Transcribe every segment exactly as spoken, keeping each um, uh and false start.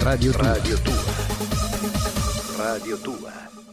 Radio Tua. Radio Tua. Radio Tua.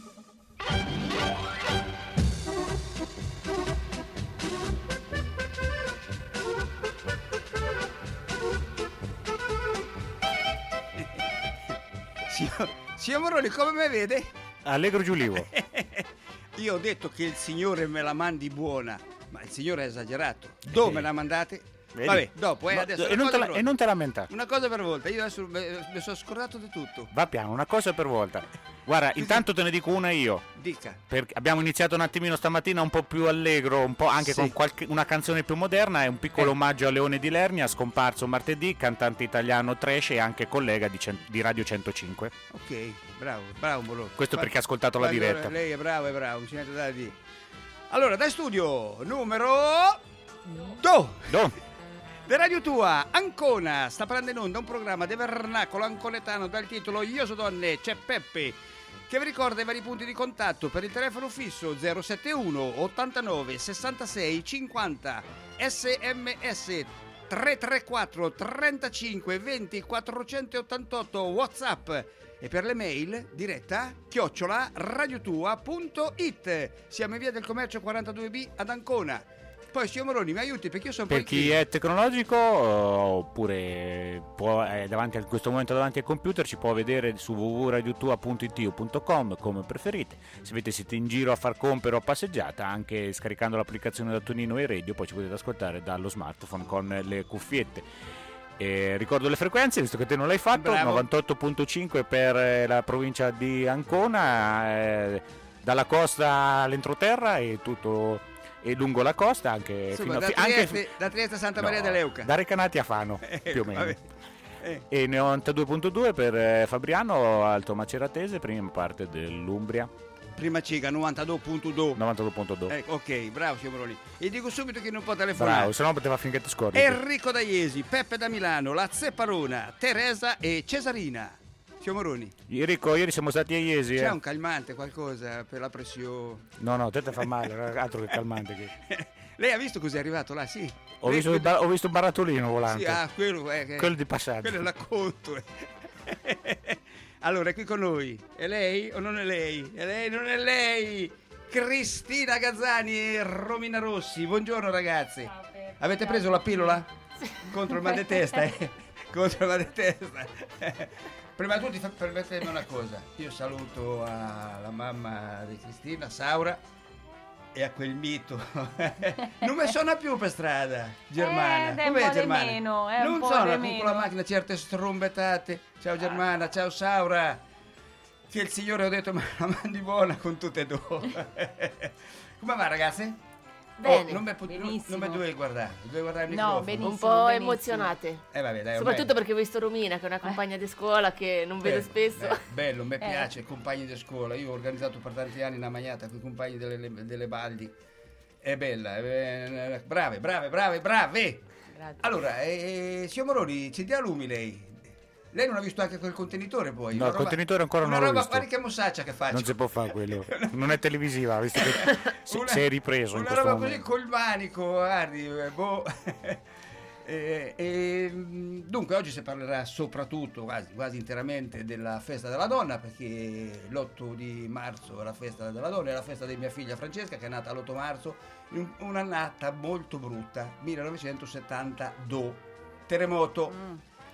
Signor, signor Moroni, come me vede? Allegro Giulivo. Io ho detto che il Signore me la mandi buona, ma il Signore ha esagerato. Dove Sì. me la mandate? Vedi? Vabbè, dopo, eh, No, adesso e, una non te cosa la- per e non te lamentare. Una cosa per volta, io adesso me- mi sono scordato di tutto. Va piano, una cosa per volta. Guarda, intanto te ne dico una io. Dica. Perché abbiamo iniziato un attimino stamattina un po' più allegro, un po' anche Sì. con qualche, una canzone più moderna. È un piccolo Eh. omaggio a Leone di Lernia, scomparso martedì, cantante italiano trash e anche collega di, cen- di Radio centocinque. Ok, bravo, bravo Moroni. Questo Fa- perché ha ascoltato la allora, diretta. Lei è bravo, è bravo, non c'è niente da dire. Allora, dai studio, numero due. Do. De Radio Tua, Ancona, sta prendendo in onda un programma di vernacolo anconetano dal titolo Io so donne, c'è Peppe, che vi ricorda i vari punti di contatto per il telefono fisso zero sette uno ottantanove sessantasei cinquanta, sms tre tre quattro trentacinque venti quattrocentottantotto, WhatsApp e per le mail diretta chiocciola radiotua punto it. Siamo in via del commercio quarantadue B ad Ancona. Poi signor Moroni mi aiuti perché io sono Per poi chi è tecnologico eh, oppure può, è davanti a in questo momento davanti al computer, ci può vedere su w w w punto radiotua punto it o punto com come preferite. Se avete siete in giro a far compere o a passeggiata, anche scaricando l'applicazione da Tonino e Radio, poi ci potete ascoltare dallo smartphone con le cuffiette. E ricordo le frequenze, visto che te non l'hai fatto: Bravo. novantotto virgola cinque per eh, la provincia di Ancona, eh, dalla costa all'entroterra e tutto e lungo la costa, anche Insomma, fino da, a fi- Trieste, anche da Trieste a Santa Maria no, dell'Euca. da Recanati a Fano più o meno. Vabbè. Eh, E novantadue virgola due per eh, Fabriano, Alto Maceratese, prima parte dell'Umbria. prima ciga novantadue virgola due. novantadue virgola due. Eh, ok, bravo signor Moroni. E dico subito che non può telefonare. Bravo, se no poteva finché ti scordi. Enrico da Iesi, Peppe da Milano, la Zepparona, Teresa e Cesarina. Signor Moroni, Enrico, ieri siamo stati a Iesi. c'è Eh. un calmante, qualcosa per la pressione? No, no, te te fa male, altro che calmante. Che... Lei ha visto cos'è arrivato là? Sì. Ho, Lei- visto, il ba- ho visto un barattolino volante. Sì, ah, quello, eh, che- Quello di passaggio. Quello è la conto. Allora, è qui con noi. È lei o non è lei? È lei, non è lei. Cristina Gazzani e Romina Rossi. Buongiorno ragazzi. Avete preso la pillola? Contro il mal di testa, eh? Contro il mal di testa. Prima di tutto permettetemi una cosa. Io saluto alla mamma di Cristina, Saura, e a quel mito. Non mi suona più per strada, Germana. Eh, è un Com'è po' di Germana? meno, è un non po' suona di più meno. con la macchina certe strombettate. Ciao Germana, ciao Saura. Che il Signore, ho detto, ma la mandi buona con tutte e due. Come va ragazzi? Bene, Oh, non mi pu- benissimo. non mi dovevi guardare, dovevi guardare il No, microfono. benissimo. Un po' benissimo. emozionate. Eh vabbè, dai, Soprattutto ormai- perché ho visto Romina, che è una compagna di scuola che non vedo Bello, spesso. bello, bello, mi Eh. piace, compagni di scuola. Io ho organizzato per tanti anni una magnata con i compagni delle, delle Baldi. È bella, è- brave, brave, brave, brave. Grazie. Allora, eh, signor Moroni, ci dia lumi lei. Lei non ha visto anche quel contenitore poi? No, Una il roba- contenitore ancora non una l'ho roba, visto. guardi che mossaccia che faccio. Non si può fare quello. Non è televisiva, visto che se- Una- sei ripreso in una questo roba così momento. col manico, guardi, eh, boh. Eh, eh, dunque oggi si parlerà soprattutto, quasi, quasi interamente, della festa della donna, perché l'otto di marzo è la festa della donna, è la festa di mia figlia Francesca, che è nata l'otto marzo, in una nata molto brutta, millenovecentosettantadue, terremoto. Mm.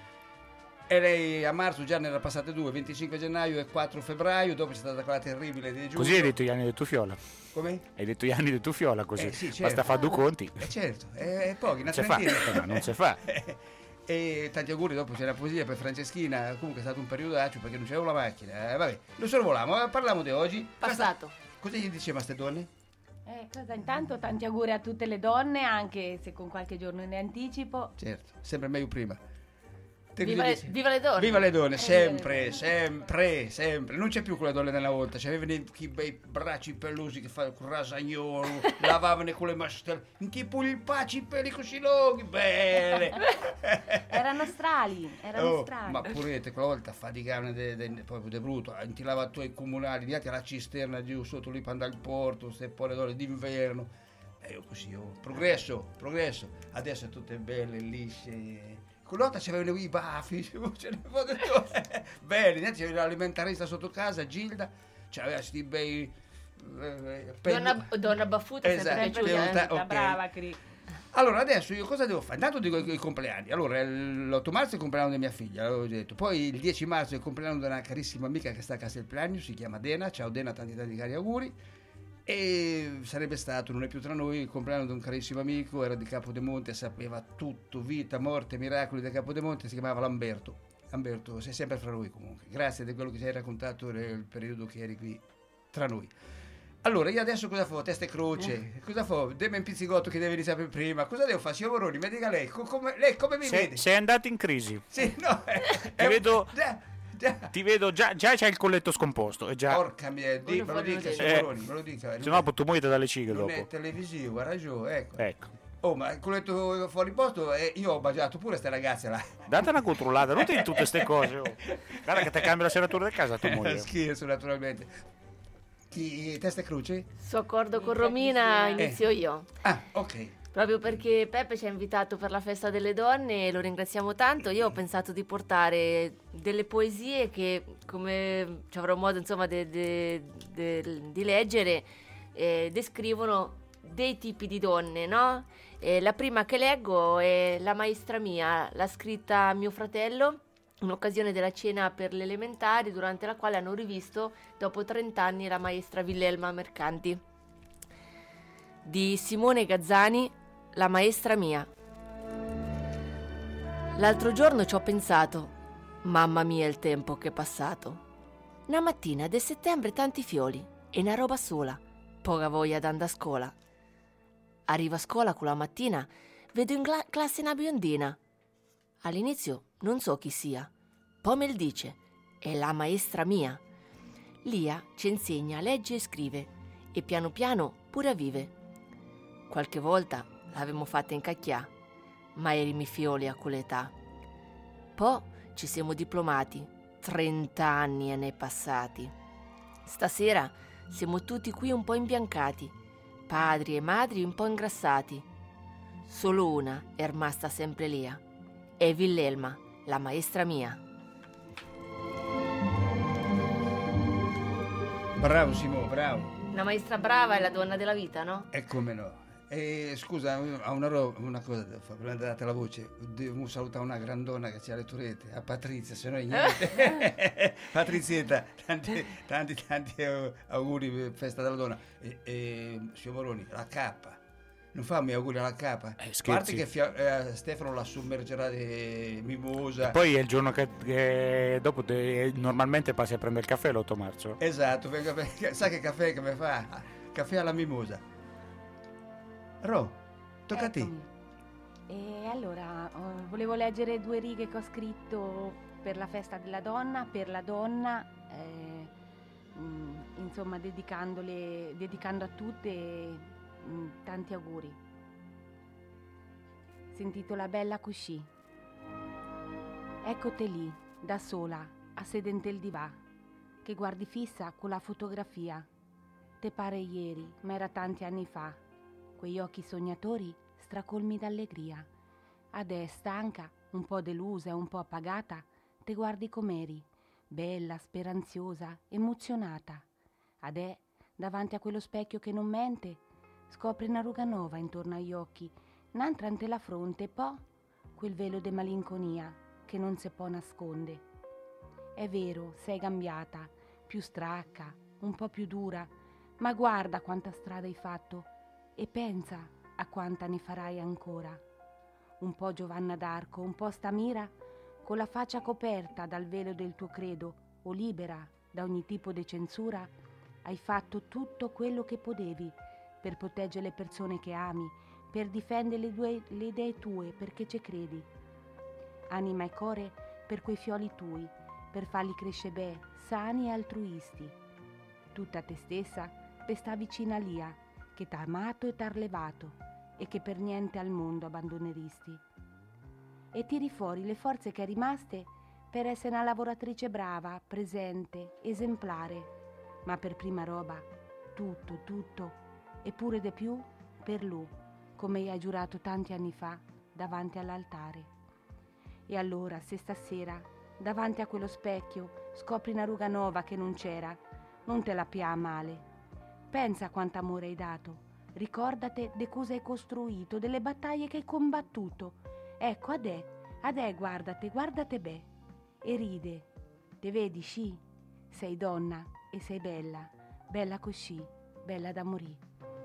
E lei a marzo già ne era passate due, venticinque gennaio e quattro febbraio, dopo c'è stata quella terribile di giugno. Così hai detto gli anni del tuo fiola. Come? Hai detto gli anni del tuo fiola così. Eh, sì, certo. Basta fare due conti. Eh certo, è pochi, una Non si fa, trentina. eh, ma non si fa. E tanti auguri, dopo c'è la poesia per Franceschina, comunque è stato un periodaccio perché non c'avevo la macchina. Eh, vabbè, non sorvoliamo, eh, parliamo di oggi. Passato. Cosa gli diceva a ste donne? Eh, cosa, intanto tanti auguri a tutte le donne, anche se con qualche giorno in anticipo. Certo, sempre meglio prima. Te Viva cosa le, dici? viva le donne. Viva le donne, Eh, sempre, viva le sempre, sempre. Non c'è più quella donne della volta, c'avevano i che bei bracci pelosi che fanno con rasagnolo, lavavano con le mastelle, in che polpacci peli così lunghi, belle. Erano strali, erano Oh, strali. ma purete, quella volta faticavano de, de, proprio di brutto, ti lavatori comunali, diati alla cisterna giù sotto lì per andare al porto, queste povere donne d'inverno. E io così, oh, progresso, progresso. Adesso tutte belle, lisce, con l'altra c'avevano i baffi, belli, c'era l'alimentarista sotto casa, Gilda, c'aveva questi bei... Eh, donna, donna baffuta, esatto, sempre Sempre piaciuta, piaciuta, ok. brava Cri. Allora adesso io cosa devo fare? Intanto dico i, i compleanni. Allora l'otto marzo è il compleanno di mia figlia, l'avevo detto. Poi il dieci marzo è il compleanno di una carissima amica che sta a Castelplanio, si chiama Dena. Ciao Dena, tanti tanti cari auguri. E sarebbe stato, non è più tra noi, il compleanno di un carissimo amico, era di Capodemonte, sapeva tutto, vita, morte, miracoli di Capodemonte, si chiamava Lamberto. Lamberto, sei sempre fra noi comunque. Grazie di quello che ci hai raccontato nel periodo che eri qui tra noi. Allora, io adesso cosa faccio? Testa e croce. Cosa faccio? Demme un pizzicotto che deve iniziare prima. Cosa devo fare? Signor Moroni, mi dica lei. Co- come, lei come mi Sei, vede? sei andato in crisi. Sì, no. È, Ti è un- vedo- Già, già. Ti vedo già, già c'hai il colletto scomposto. È già. Porca mia, di, me lo fuori dica, lo signor Eh, Moroni, me lo dica. Se no, tu muoio dalle cighe non dopo. è televisivo, ha ragione, ecco. Ecco. Oh, ma il colletto fuori posto, eh, io ho baciato pure ste ragazze là. Date una controllata, non ti di tutte queste cose. Oh. Guarda che ti cambia la serratura di casa tua moglie. Scherzo, naturalmente. Chi, testa e croce? Soccordo con Romina, Eh. inizio io. Ah, ok. Proprio perché Peppe ci ha invitato per la festa delle donne e lo ringraziamo tanto. Io ho pensato di portare delle poesie che, come ci avrò modo insomma de- de- de- di leggere, eh, descrivono dei tipi di donne, no? Eh, la prima che leggo è La maestra mia, l'ha scritta mio fratello in occasione della cena per le elementari, durante la quale hanno rivisto dopo trenta anni la maestra Villelma Mercanti. Di Simone Gazzani, La maestra mia. L'altro giorno ci ho pensato, mamma mia il tempo che è passato. Una mattina de settembre tanti fiori e una roba sola, poca voglia d'andare a scuola. Arrivo a scuola quella mattina, vedo in gla- classe una biondina. All'inizio non so chi sia, poi me lo dice, è la maestra mia. Lia ci insegna, legge e scrive e piano piano pure vive. Qualche volta l'avevamo fatta incacchià, ma erimi fioli a quell'età. Poi ci siamo diplomati, trenta anni ne passati. Stasera siamo tutti qui un po' imbiancati, padri e madri un po' ingrassati. Solo una è rimasta sempre lia, è Villelma, la maestra mia. Bravo Simo, bravo. Una maestra brava è la donna della vita, no? E come no. E, scusa, ho una, ro- una cosa da fare, prima di date la voce, devo salutare una grandona che c'ha le torrette, a Patrizia, se no è niente. Patrizietta, tanti, tanti, tanti auguri per festa della donna. E, e signor Moroni, la cappa, non fammi auguri alla capa. Eh, A scherzi. parte che fia- eh, Stefano la sommergerà di mimosa. Poi è il giorno che, che dopo te- normalmente passi a prendere il caffè l'otto marzo. Esatto, perché, perché, sai che caffè che mi fa? Caffè alla mimosa. Ro, tocca a te. Eccomi. E allora, oh, volevo leggere due righe che ho scritto per la festa della donna, per la donna, eh, mm, insomma, dedicandole, dedicando a tutte mm, tanti auguri. Si intitola Bella Cuscì. Ecco te lì, da sola, a sedente il divà, che guardi fissa con la fotografia. Te pare ieri, ma era tanti anni fa. Quegli occhi sognatori stracolmi d'allegria. Adè, stanca, un po' delusa e un po' appagata, te guardi com'eri, bella, speranziosa, emozionata. Adè, davanti a quello specchio che non mente, scopri una ruga nuova intorno agli occhi, n'altra ante la fronte e poi quel velo de malinconia che non se può nasconde. È vero, sei cambiata, più stracca, un po' più dura, ma guarda quanta strada hai fatto e pensa a quanta ne farai ancora. Un po' Giovanna d'Arco, un po' Stamira, con la faccia coperta dal velo del tuo credo o libera da ogni tipo di censura, hai fatto tutto quello che potevi per proteggere le persone che ami, per difendere le, due, le idee tue perché ci credi. Anima e core per quei fioli tui, per farli crescere bene, sani e altruisti. Tutta te stessa per sta vicina a Lia, che t'ha amato e t'ha levato e che per niente al mondo abbandoneresti. E tiri fuori le forze che è rimaste per essere una lavoratrice brava, presente, esemplare, ma per prima roba tutto, tutto e pure di più per lui, come hai giurato tanti anni fa davanti all'altare. E allora, se stasera, davanti a quello specchio, scopri una ruga nuova che non c'era, non te la pia male. Pensa a quanto amore hai dato. Ricordate de cosa hai costruito, delle battaglie che hai combattuto. Ecco, adè, adè, guardate, guardate beh. E ride. Te vedi, sci? Sei donna e sei bella, bella così, bella da morì.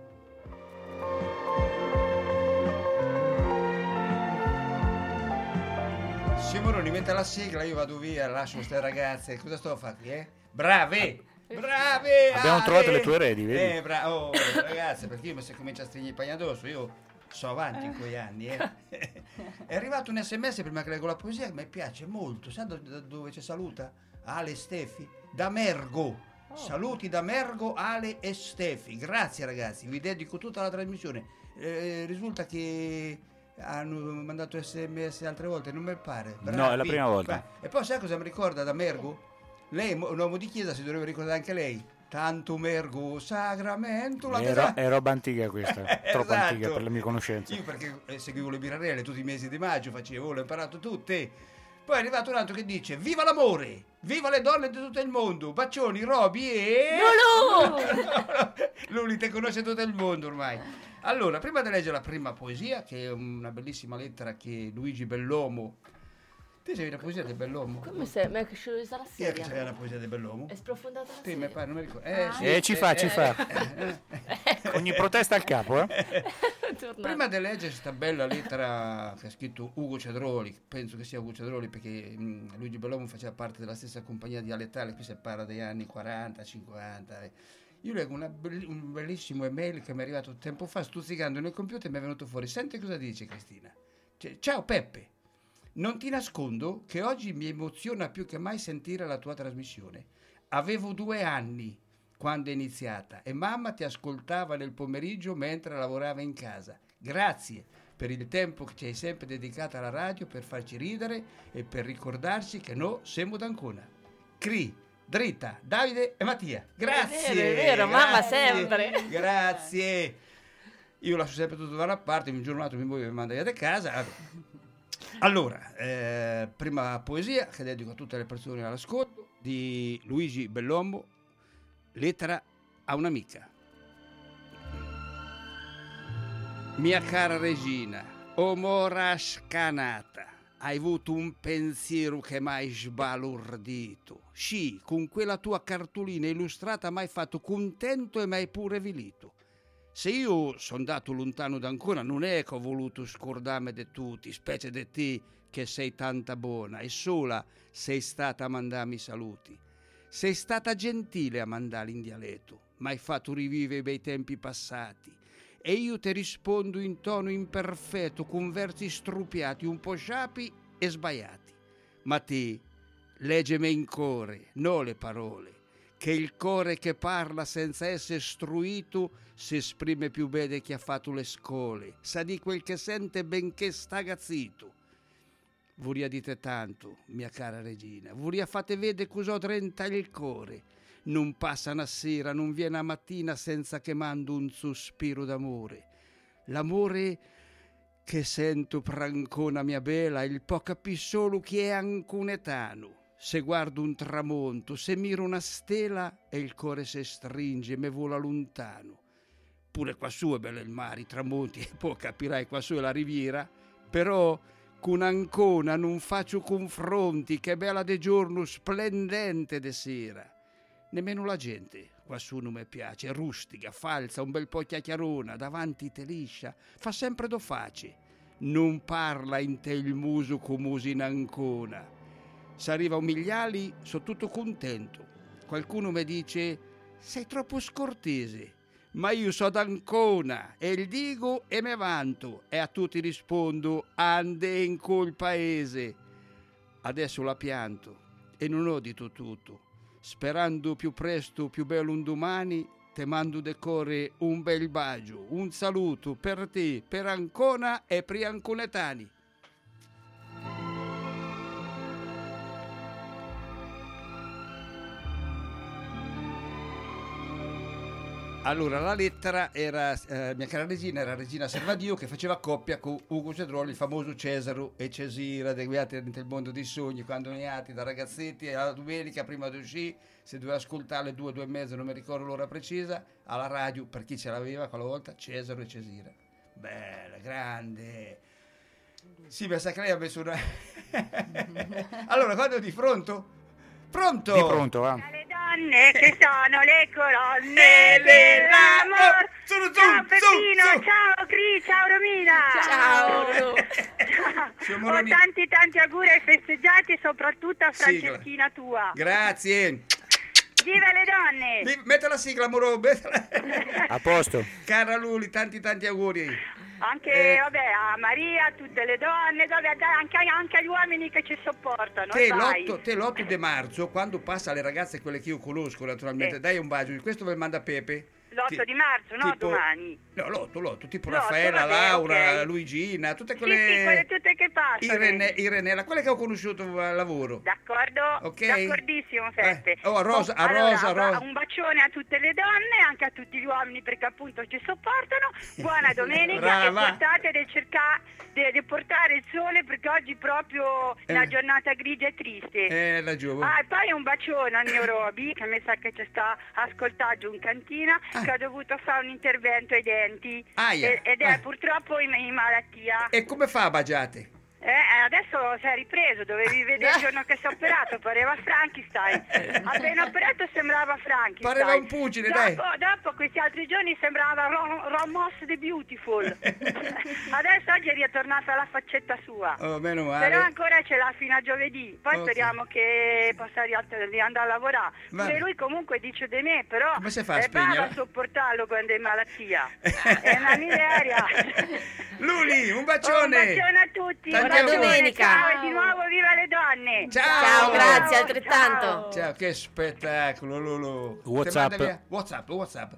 Simone, mette la sigla, io vado via, lascio queste ragazze. Cosa sto a fare qui, eh? Brave! Brave! Abbiamo ah, trovato eh. le tue eredi, vedi? Eh, bra- oh, ragazze, perché io mi si comincia a stringere i pagni addosso, io so avanti in quei anni, eh. È arrivato un sms prima che leggo la poesia che mi piace molto. Sai da, da dove ci saluta? Ale e Stefi? Da Mergo. Saluti da Mergo, Ale e Stefi. Grazie ragazzi, vi dedico tutta la trasmissione. Eh, risulta che hanno mandato sms altre volte, non mi pare. Bravi. No, è la prima volta. E poi sai cosa mi ricorda da Mergo? Lei, un uomo di chiesa, si dovrebbe ricordare anche lei. Tanto Mergo Sacramento. La È, ro- è roba antica questa, troppo Esatto. antica per le mie conoscenze. Io perché eh, seguivo le birrarelle tutti i mesi di maggio, facevo, l'ho imparato tutte. Poi è arrivato un altro che dice: viva l'amore, viva le donne di tutto il mondo, bacioni, Roby e... Luli, te conosce tutto il mondo ormai. Allora, prima di leggere la prima poesia, che è una bellissima lettera che Luigi Bellomo... Te c'avevi la poesia del Bellomo? Come sei? Ma è cresciuto dalla Chi è che c'aveva sedia? la poesia del Bellomo? È sprofondata la Te mi sedia. pare, non mi ricordo. Eh, sì, Eh, ci fa, ci fa. eh, eh. Ogni protesta al capo, eh? Tornate. Prima di leggere questa bella lettera che ha scritto Ugo Cedroli, penso che sia Ugo Cedroli perché mh, Luigi Bellomo faceva parte della stessa compagnia dialettale, qui si parla degli anni quaranta, cinquanta. eh. Io leggo una belli- un bellissimo email che mi è arrivato tempo fa, stuzzicando nel computer e mi è venuto fuori. Senti cosa dice Cristina. Cioè, ciao Peppe, non ti nascondo che oggi mi emoziona più che mai sentire la tua trasmissione. Avevo due anni quando è iniziata e mamma ti ascoltava nel pomeriggio mentre lavorava in casa. Grazie per il tempo che ci hai sempre dedicato alla radio per farci ridere e per ricordarci che noi siamo d'Ancona. Cri, dritta, Davide e Mattia. Grazie. È vero, è vero, mamma grazie, sempre. Grazie. Io lascio sempre tutto da una parte, un giorno o l'altro mi muovo e mi manda via da casa. Allora, eh, prima poesia che dedico a tutte le persone all'ascolto di Luigi Bellomo, lettera a un'amica. Mia cara regina, o mora scanata, hai avuto un pensiero che m'hai sbalordito. Sì, con quella tua cartolina illustrata m'hai fatto contento e m'hai pure vilito. Se io sono andato lontano d'Ancona, non è che ho voluto scordarmi di tutti, specie di te che sei tanta buona e sola sei stata a mandarmi i saluti. Sei stata gentile a mandarli in dialetto, ma hai fatto rivivere i bei tempi passati. E io ti rispondo in tono imperfetto, con versi strupiati, un po' sciapi e sbagliati. Ma te, leggeme in core, no le parole, che il core che parla senza essere struito si esprime più bene chi ha fatto le scole, sa di quel che sente benché sta gazzito. Voria dite tanto, mia cara regina, voria fate vedere cosa trenta il core. Non passa una sera, non viene una mattina senza che mando un sospiro d'amore. L'amore che sento per Ancona mia bella, il po' capì solo chi è anconetano. Se guardo un tramonto, se miro una stella e il cuore si stringe, me vola lontano. Pure quassù è bello il mare, i tramonti, e poi capirai quassù è la riviera, però con Ancona non faccio confronti, che bella de giorno, splendente de sera. Nemmeno la gente quassù non mi piace, è rustica, falsa, un bel po' chiacchierona, davanti te liscia, fa sempre do face, non parla in te il muso come usi in Ancona. Se arriva un migliali, sono tutto contento. Qualcuno mi dice, sei troppo scortese, ma io so d'Ancona e il dico e me vanto e a tutti rispondo, ande in col paese. Adesso la pianto e non ho detto tutto. Sperando più presto, più bello un domani, te mando de core un bel bacio, un saluto per te, per Ancona e per gli anconetani. Allora, la lettera era, eh, mia cara Regina, era Regina Servadio che faceva coppia con Ugo Cedroli, il famoso Cesaro e Cesira, dei Guiati nel mondo dei sogni, quando neati da ragazzetti, alla domenica prima di uscire, se doveva ascoltare alle due, due e mezza, non mi ricordo l'ora precisa, alla radio, per chi ce l'aveva quella volta, Cesaro e Cesira. Bella, grande. Sì, mi sa che lei ha messo una... Allora, quando di pronto? Pronto? Di pronto, va. Le donne che sono le colonne dell'amor. Su, su, Ciao su, Peppino, su. ciao Cri, ciao Romina. Ciao. Signor Ho Moroni. tanti tanti auguri ai festeggiati e soprattutto a Sigla. Franceschina tua. Grazie. Viva le donne! Mi- Metta la sigla, moro. mettela. A posto. Cara Luli, tanti tanti auguri. Anche Eh. vabbè, a Maria, a tutte le donne, vabbè, dai, anche, anche agli uomini che ci sopportano. Te dai. l'otto, te l'otto di marzo, quando passa alle ragazze, quelle che io conosco naturalmente, Sì. dai un bacio. Questo ve lo manda Pepe. L'otto Ti- di marzo, no, tipo- domani. No, l'otto, l'otto, tipo L'otto, Raffaella, vabbè, Laura, ok. Luigina, tutte Sì, quelle... sì, quelle tutte che passano. Irene, Irenella, quelle che ho conosciuto al lavoro. D'accordo? Ok. D'accordissimo, Fette. Eh, oh, a Rosa- a allora, Rosa, a Rosa. Un bacione a tutte le donne, anche a tutti gli uomini perché appunto ci sopportano. Buona domenica Brava. e portate del cercare di portare il sole perché oggi proprio è una Eh. giornata grigia e triste. Eh, la giovane. Ah, e poi un bacione al mio Roby che mi sa che ci sta ascoltando in cantina, Ah. che ha dovuto fare un intervento ai denti. Aia. E- ed è Ah. purtroppo in, in malattia. E come fa a bagiate? Eh, adesso si è ripreso, dovevi vedere il giorno che si è operato, pareva Frankenstein. Appena operato sembrava Frankenstein. Pareva un pugile, dopo, dai. Dopo questi altri giorni sembrava Ro- Ramos the Beautiful. Adesso oggi è ritornata la faccetta sua. Oh, meno male. Però ancora ce l'ha fino a giovedì, poi Ok. speriamo che possa rialzare- riandare a lavorare. Va- Pure lui comunque dice di me, però Come si fa a è bravo spegnere? a sopportarlo quando è in malattia. È una miseria. Luli, un Un bacione. bacione a tutti. Tanti un bacione, auguri. domenica. Ciao e di nuovo viva le donne. Ciao. Ciao, grazie, Ciao, altrettanto. Ciao, che spettacolo, Lulu. WhatsApp. Te manda via- WhatsApp, WhatsApp.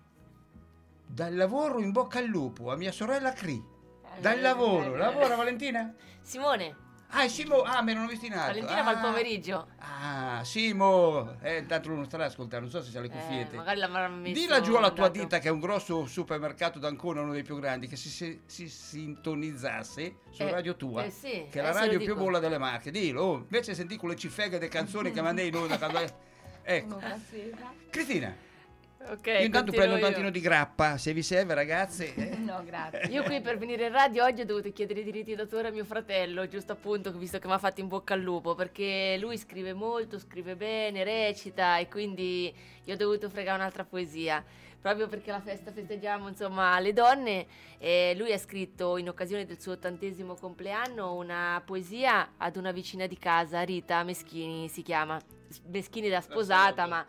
Dal lavoro in bocca al lupo a mia sorella Cri. Dal lavoro. Lavora Valentina? Simone, Ah, è Simo. Ah, me non ho visto in alto. Valentina ah. va al pomeriggio. Ah, Simo. Eh, intanto lui non starà ascoltando, non so se c'ha le Eh, cuffiette. magari l'avrà messo. Dilla giù alla tua mandato. ditta che è un grosso supermercato d'Ancona, uno dei più grandi, che si, si, si sintonizzasse su Eh, Radio Tua, eh sì, che è eh, la se radio lo più dico. bolla delle Marche. Dillo, oh, invece senti con le cifeghe delle canzoni che mandai noi da quando... Ecco. Cristina, Ok, io intanto continuo prendo un io. tantino di grappa, se vi serve ragazze. eh. No, grazie. Io qui per venire in radio oggi ho dovuto chiedere i diritti d'autore a mio fratello, giusto appunto, visto che mi ha fatto in bocca al lupo, perché lui scrive molto, scrive bene, recita e quindi io ho dovuto fregare un'altra poesia. Proprio perché la festa festeggiamo insomma le donne e lui ha scritto in occasione del suo ottantesimo compleanno una poesia ad una vicina di casa, Rita Meschini si chiama, Meschini da sposata ma...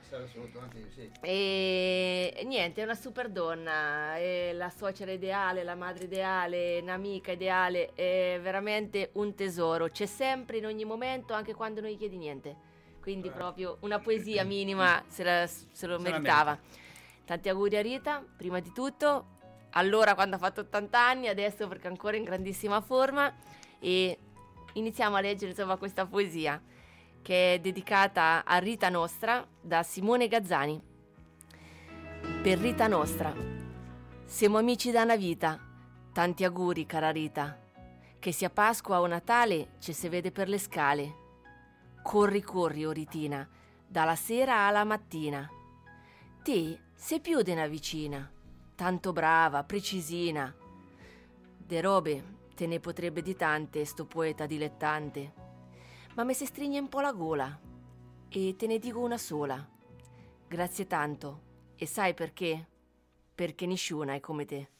E e niente, è una super donna, è la suocera ideale, la madre ideale, un'amica ideale, è veramente un tesoro, c'è sempre in ogni momento, anche quando non gli chiedi niente. Quindi proprio una poesia minima se, la- se lo Se la meritava. Tanti auguri a Rita, prima di tutto, allora quando ha fatto ottanta anni, adesso perché è ancora in grandissima forma e iniziamo a leggere insomma questa poesia che è dedicata a Rita Nostra da Simone Gazzani. Per Rita Nostra, siamo amici da una vita, tanti auguri cara Rita, che sia Pasqua o Natale ci si vede per le scale. Corri corri o Ritina, dalla sera alla mattina. Te sei più di una vicina, tanto brava, precisina. De robe te ne potrebbe di tante sto poeta dilettante, ma me si stringe un po' la gola e te ne dico una sola. Grazie tanto. E sai perché? Perché nessuna è come te.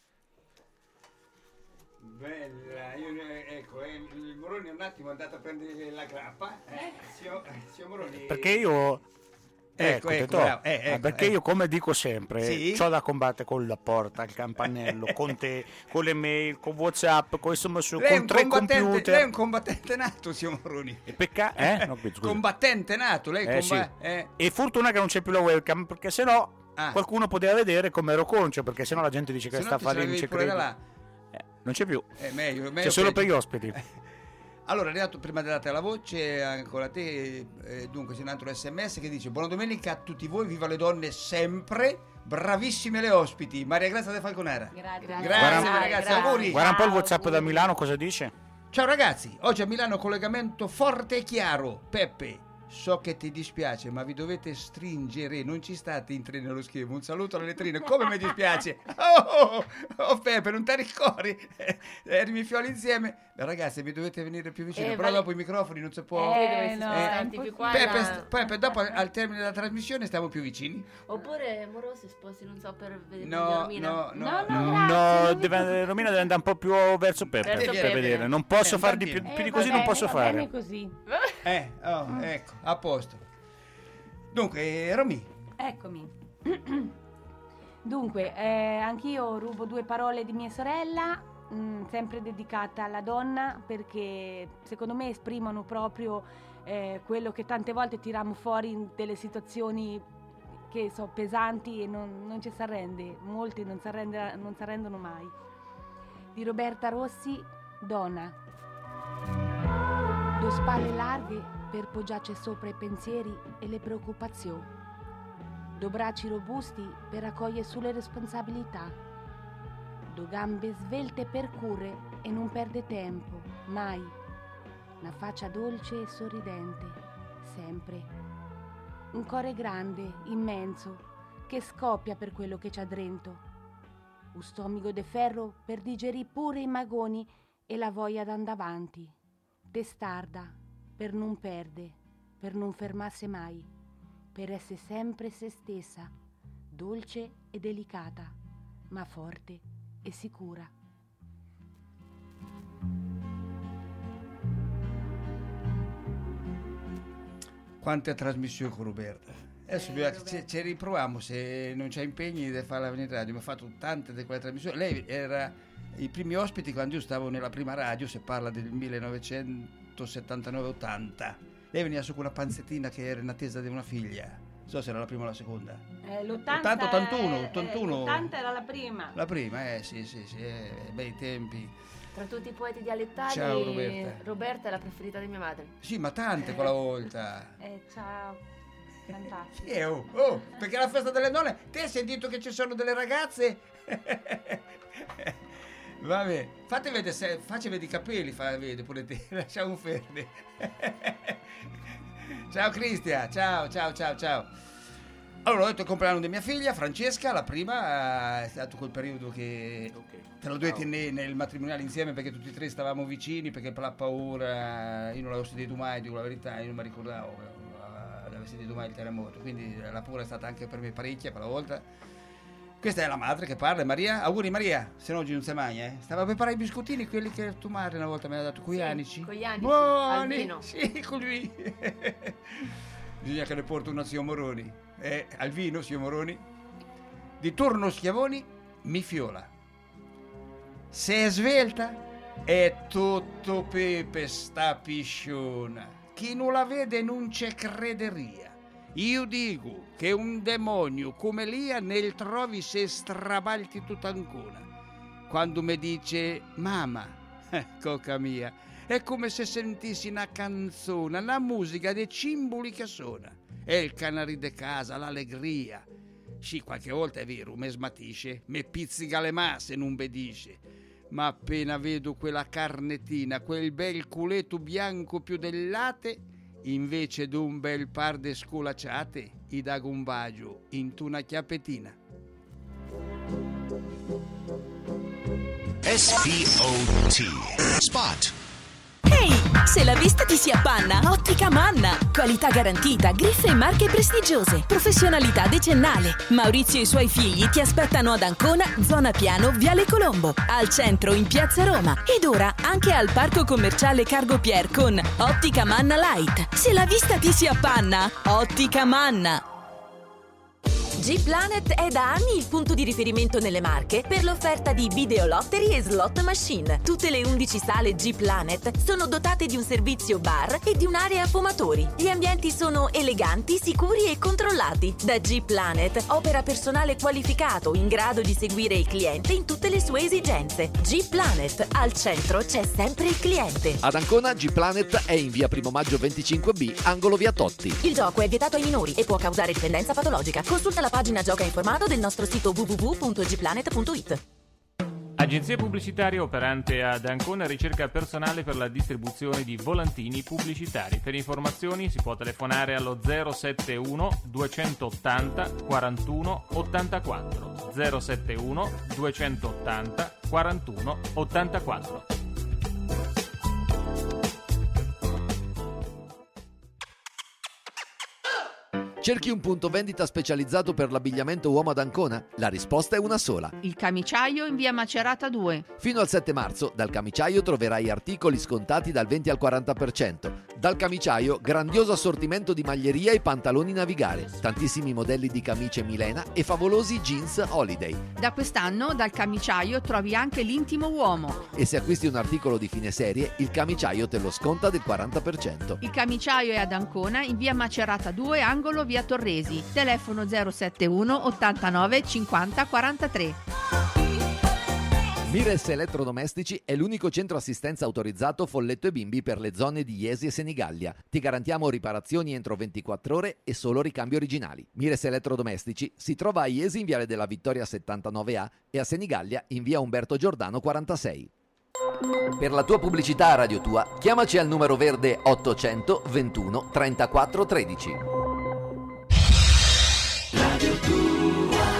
Bella, io, eh, ecco, eh, il Moroni è un attimo è andato a prendere la grappa. Eh, signor, signor Moroni. Perché io... Ecco, Ecco, ecco, Tetò, bravo, eh, ah, ecco, perché ecco. io come dico sempre, Sì? c'ho da combattere con la porta, il campanello, con te, con le mail, con WhatsApp, con, insomma, su, Lei è con un tre combattente, computer. lei è un combattente nato, signor Moroni. E pecca- eh? No, scusa. Combattente nato, lei Eh, comba- sì. eh. E fortuna che non c'è più la webcam, perché sennò Ah. qualcuno poteva vedere come ero concio, perché sennò la gente dice che Se no sta ti fallendo, ce non ci l'avevi pure da crede. là. Eh, non c'è più, È meglio, meglio c'è solo peggio. per gli ospiti. Allora, Renato, prima di dare la voce ancora a te, eh, dunque c'è un altro sms che dice: buona domenica a tutti voi, viva le donne sempre, Bravissime le ospiti, Maria Grazia De Falconara. Grazie. Grazie, Guarda- ragazzi, grazie. auguri. Guarda un po' il Ciao, WhatsApp da auguri. Milano, cosa dice? Ciao ragazzi, oggi a Milano collegamento forte e chiaro. Peppe, so che ti dispiace, ma vi dovete stringere, non ci state in tre nello schermo. Un saluto alle lettrine, come mi dispiace. Oh, oh, oh Peppe, non ti ricordi? Erimi fioli insieme. Beh, ragazzi, vi dovete venire più vicino, Eh, però vale- dopo i microfoni non si può... Eh, Dove si no, sono è stanti più qua. Peppe, là. st- Peppe, dopo al termine della trasmissione stiamo più vicini. Oppure Moro si sposti, non so, per vedere No, Romina. no, no, No, no. no. No, Grazie, deve, Romina deve andare un po' più verso Peppe Verso per Peppe. vedere. Non posso Eh, fare di infatti- più, Eh, più di va così, non bene, posso va fare. bene così. Eh, oh, ecco, a posto. Dunque, eh, Romy, Eccomi. Dunque, eh, anch'io rubo due parole di mia sorella, mh, sempre dedicata alla donna, perché secondo me esprimono proprio eh, quello che tante volte tiriamo fuori in delle situazioni che sono pesanti e non, non ci si arrende, molti non si arrende- non si arrendono mai. Di Roberta Rossi, Donna. Due spalle larghe per poggiarci sopra i pensieri e le preoccupazioni. Due bracci robusti per raccogliere sulle responsabilità. Due gambe svelte per cure e non perde tempo, mai. Una faccia dolce e sorridente, sempre. Un cuore grande, immenso, che scoppia per quello che c'ha dentro. Un stomaco de ferro per digerire pure i magoni e la voglia d'andare avanti. Testarda per non perde, per non fermarsi mai, per essere sempre se stessa, dolce e delicata, ma forte e sicura. quante trasmissioni con Roberta. Adesso bisogna- ci, ci riproviamo, se non c'è impegni di fare la venire radio. Abbiamo fatto tante di quelle trasmissioni. Lei era i primi ospiti quando io stavo nella prima radio, si parla del millenovecentosettantanove ottanta. Lei veniva su con una panzettina che era in attesa di una figlia. Non so se era la prima o la seconda. Eh, l'ottanta, ottanta, ottantuno, eh, ottantuno. l'ottanta era la prima. La prima, eh sì, sì, sì, eh, bei tempi. Tra tutti i poeti dialettali, Ciao, Roberta. Roberta è la preferita di mia madre. Sì, ma tante quella volta. Eh, ciao, fantastico. Sì, oh, oh, perché alla festa delle donne, te hai sentito che ci sono delle ragazze? Vabbè, fate vedere, se, facci vedere i capelli, fa vedere pure te, lasciamo fermi. Ciao Cristian, ciao, ciao, ciao, ciao. Allora, ho detto il compleanno di mia figlia, Francesca, la prima, è stato quel periodo che te lo dovete ne- nel matrimoniale insieme perché tutti e tre stavamo vicini, perché per la paura, io non l'avevo sentito mai, dico la verità, io non mi ricordavo di aver sentito mai il terremoto, quindi la paura è stata anche per me parecchia quella volta. Questa è la madre che parla, è Maria. Auguri Maria, se no oggi non si mangia, eh. Stava a preparare i biscottini, quelli che tua madre una volta mi ha dato, coi Sì, anici. con gli anici, Buoni, al vino. sì, con lui. Bisogna che ne porto una zio Moroni. Eh, al vino, zio Moroni. Di turno Schiavoni, mi fiola. Se è svelta, è tutto pepe sta pisciona. Chi non la vede non c'è crederia. Io dico che un demonio come Lia nel trovi se strabalti tutancona. Quando mi dice mamma, eh, cocca mia, è come se sentissi una canzone, una musica dei cimbuli che suona. È il canari de casa, l'allegria. Sì, qualche volta è vero, mi smatisce, mi pizzica le masse, non bedisce. Ma appena vedo quella carnetina, quel bel culetto bianco più del latte, invece d'un bel par de scolacciate, i dago un bacio in una chiappetina. S P O T Spot. Ehi, se la vista ti si appanna, Ottica Manna. Qualità garantita, griffe e marche prestigiose, professionalità decennale. Maurizio e i suoi figli ti aspettano ad Ancona, zona Piano, Viale Colombo, al centro in Piazza Roma ed ora anche al parco commerciale Cargo Pier con Ottica Manna Light. Se la vista ti si appanna, Ottica Manna. G-Planet è da anni il punto di riferimento nelle Marche per l'offerta di videolottery e slot machine. Tutte le undici sale G-Planet sono dotate di un servizio bar e di un'area fumatori. Gli ambienti sono eleganti, sicuri e controllati. Da G-Planet opera personale qualificato in grado di seguire il cliente in tutte le sue esigenze. G-Planet, al centro c'è sempre il cliente. Ad Ancona G-Planet è in via Primo Maggio venticinque B, angolo via Totti. Il gioco è vietato ai minori e può causare dipendenza patologica. Consulta la sulla pagina Gioca Informato del nostro sito w w w punto g planet punto i t. Agenzia pubblicitaria operante ad Ancona ricerca personale per la distribuzione di volantini pubblicitari. Per informazioni si può telefonare allo zero sette uno duecentottanta quarantuno ottantaquattro zero sette uno duecentottanta quarantuno ottantaquattro. Cerchi un punto vendita specializzato per l'abbigliamento uomo ad Ancona? La risposta è una sola. Il Camiciaio in via Macerata due. Fino al sette marzo, dal Camiciaio troverai articoli scontati dal venti al quaranta per cento. Dal Camiciaio, grandioso assortimento di maglieria e pantaloni navigare, tantissimi modelli di camicie Milena e favolosi jeans Holiday. Da quest'anno, dal Camiciaio trovi anche l'intimo uomo. E se acquisti un articolo di fine serie, il Camiciaio te lo sconta del quaranta per cento. Il Camiciaio è ad Ancona in via Macerata due, angolo via Torresi. Telefono zero sette uno ottantanove cinquanta quarantatré. Mires Elettrodomestici è l'unico centro assistenza autorizzato Folletto e Bimbi per le zone di Iesi e Senigallia. Ti garantiamo riparazioni entro ventiquattro ore e solo ricambi originali. Mires Elettrodomestici si trova a Iesi in Viale della Vittoria settantanove A e a Senigallia in via Umberto Giordano quarantasei. Per la tua pubblicità a Radio Tua, chiamaci al numero verde ottocento ventuno trentaquattro tredici. Radio Tua.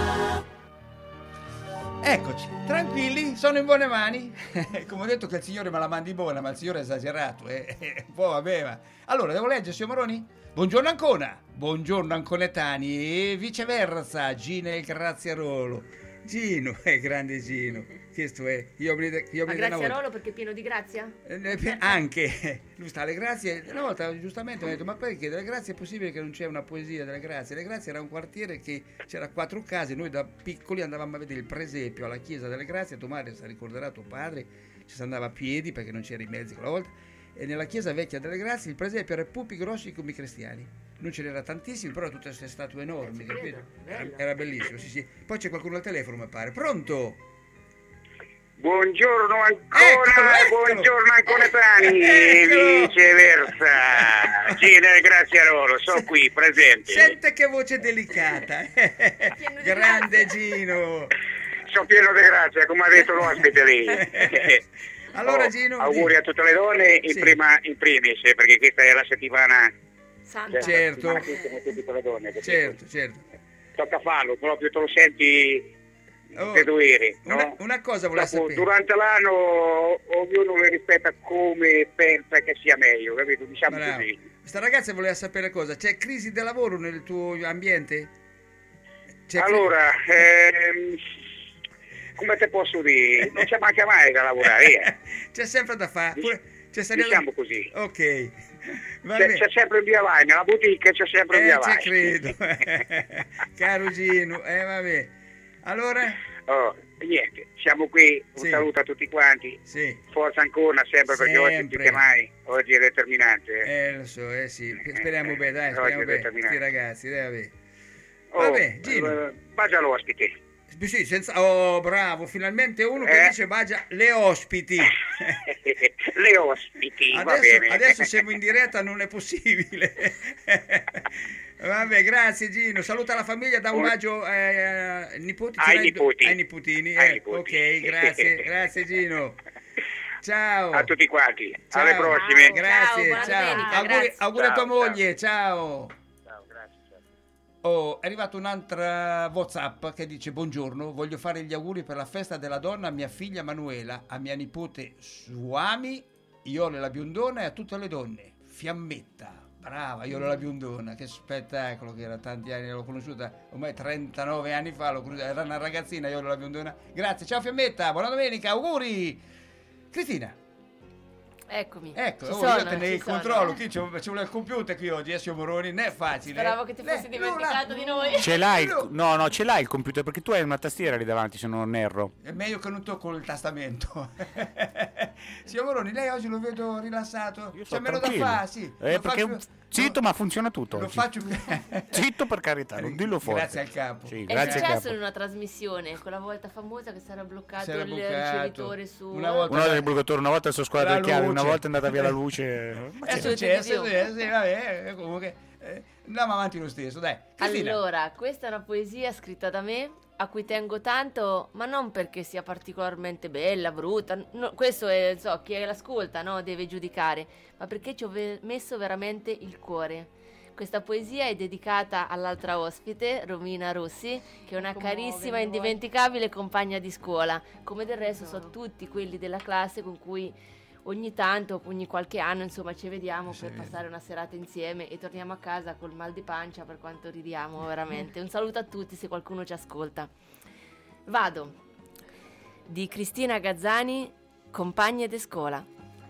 Eccoci, tranquilli, sono in buone mani. Come ho detto che il Signore me la mandi buona, ma il Signore è esagerato, eh? Un po' vabbè, ma... Allora, devo leggere, signor Moroni? Buongiorno Ancona, buongiorno Anconetani e viceversa, Gino e Graziarolo. Gino, è grande Gino, questo è. Io io a Graziarolo perché è pieno di grazia? Eh, anche, lui sta alle grazie. Una volta giustamente mi ha detto, ma perché delle grazie è possibile che non c'è una poesia delle grazie? Le grazie era un quartiere che c'era quattro case, noi da piccoli andavamo a vedere il presepio alla chiesa delle grazie, tua madre si ricorderà, tuo padre, ci si andava a piedi perché non c'era i mezzi quella volta, e nella chiesa vecchia delle grazie il presepio era pupi grossi come i cristiani. Non ce n'era tantissimi, però tutte queste statue enormi, capito? Era, era bellissimo, sì sì. Poi c'è qualcuno al telefono, mi pare. Pronto? Buongiorno ancora, eccolo, eccolo. Buongiorno Anconetani, viceversa. Gino e Graziarolo, sono qui, presente. Sente che voce delicata. Grande Gino. Sono pieno di grazia, come ha detto l'ospite lì. Allora oh, Gino. Auguri a tutte le donne, in, sì. prima, in primis, perché questa è la settimana... Santa. Certo. Tutte le donne, certo, certo. Tocca farlo, proprio te lo senti... Oh, Peduiri, no? una, una cosa volevo Dopo, sapere. Durante l'anno ognuno le rispetta come pensa che sia meglio, capito? Diciamo Bravo. così. Questa ragazza voleva sapere cosa? C'è crisi del lavoro nel tuo ambiente? C'è allora, ehm, come te posso dire? Non c'è manca mai da lavorare. Eh. C'è sempre da fare. Pure, c'è diciamo da... così. Ok. C'è, c'è sempre un via vai, nella boutique c'è sempre un eh, via vai. Ci credo. Caro Gino, eh vabbè. Allora? Oh, niente, siamo qui, un sì. saluto a tutti quanti. Sì. Forza ancora, sempre, perché sempre. oggi più che mai, oggi è determinante. Eh, eh lo so, eh sì, speriamo bene, dai, speriamo bene, questi ragazzi, dai, vabbè. Oh, vabbè, Gino. Uh, bacia l'ospite. Sì, senza... Oh, bravo, finalmente uno che eh? dice bacia le ospiti. Le ospiti, adesso, va bene. Adesso siamo in diretta, non è possibile. Vabbè, grazie Gino, saluta la famiglia, da un bacio eh, ai nipoti, ai, nipoti. ai nipotini. Ai eh. nipoti. Ok, grazie, grazie Gino. Ciao. A tutti quanti, ciao. Alle prossime. Ciao, grazie, ciao. ciao. Domenica, auguri, grazie. auguri ciao, a tua ciao. moglie, ciao. Ciao, grazie. Oh, è arrivata un'altra WhatsApp che dice: buongiorno, voglio fare gli auguri per la festa della donna a mia figlia Manuela, a mia nipote Suami, Iole la biondona e a tutte le donne. Fiammetta. Brava, Iole la biondona, che spettacolo che era, tanti anni l'ho conosciuta, ormai trentanove anni fa l'ho conosciuta, era una ragazzina Iole la biondona. Grazie, ciao Fiammetta, buona domenica, auguri. Cristina. Eccomi. Ecco, ci oh, sono, io te ne ci controllo, sono. chi ci vuole il computer qui oggi, eh, signor Moroni, non è facile. Speravo che ti fossi Lei, dimenticato no, di noi. Ce l'hai? Il, no, no, ce l'hai il computer perché tu hai una tastiera lì davanti, se non erro. È meglio che non tocco il tastamento. Signor Moroni, lei oggi lo vedo rilassato. Io C'è meno da fare, sì. Eh, Lo perché faccio- zitto, lo- ma funziona tutto. Lo oggi. faccio Zitto, per carità, non dillo forte. Grazie al capo. Sì, È grazie al successo capo. in una trasmissione, quella volta famosa che si era bloccato Si era il bloccato. ricevitore su... Una volta- Una del bloccatore, una volta il suo squadra La di chiavi, una luce, una volta è andata via la luce. Ma è successo, sì, sì, vabbè, comunque eh, andiamo avanti lo stesso, dai. Cristina. Allora, questa è una poesia scritta da me, a cui tengo tanto, ma non perché sia particolarmente bella, brutta, no, questo è, so, chi l'ascolta, no, deve giudicare, ma perché ci ho ve- messo veramente il cuore. Questa poesia è dedicata all'altra ospite, Romina Rossi, che è una carissima e indimenticabile compagna di scuola, come del resto sono tutti quelli della classe con cui ogni tanto, ogni qualche anno, insomma, ci vediamo per passare una serata insieme e torniamo a casa col mal di pancia per quanto ridiamo, veramente. Un saluto a tutti se qualcuno ci ascolta. Vado. Di Cristina Gazzani, Compagne de scola.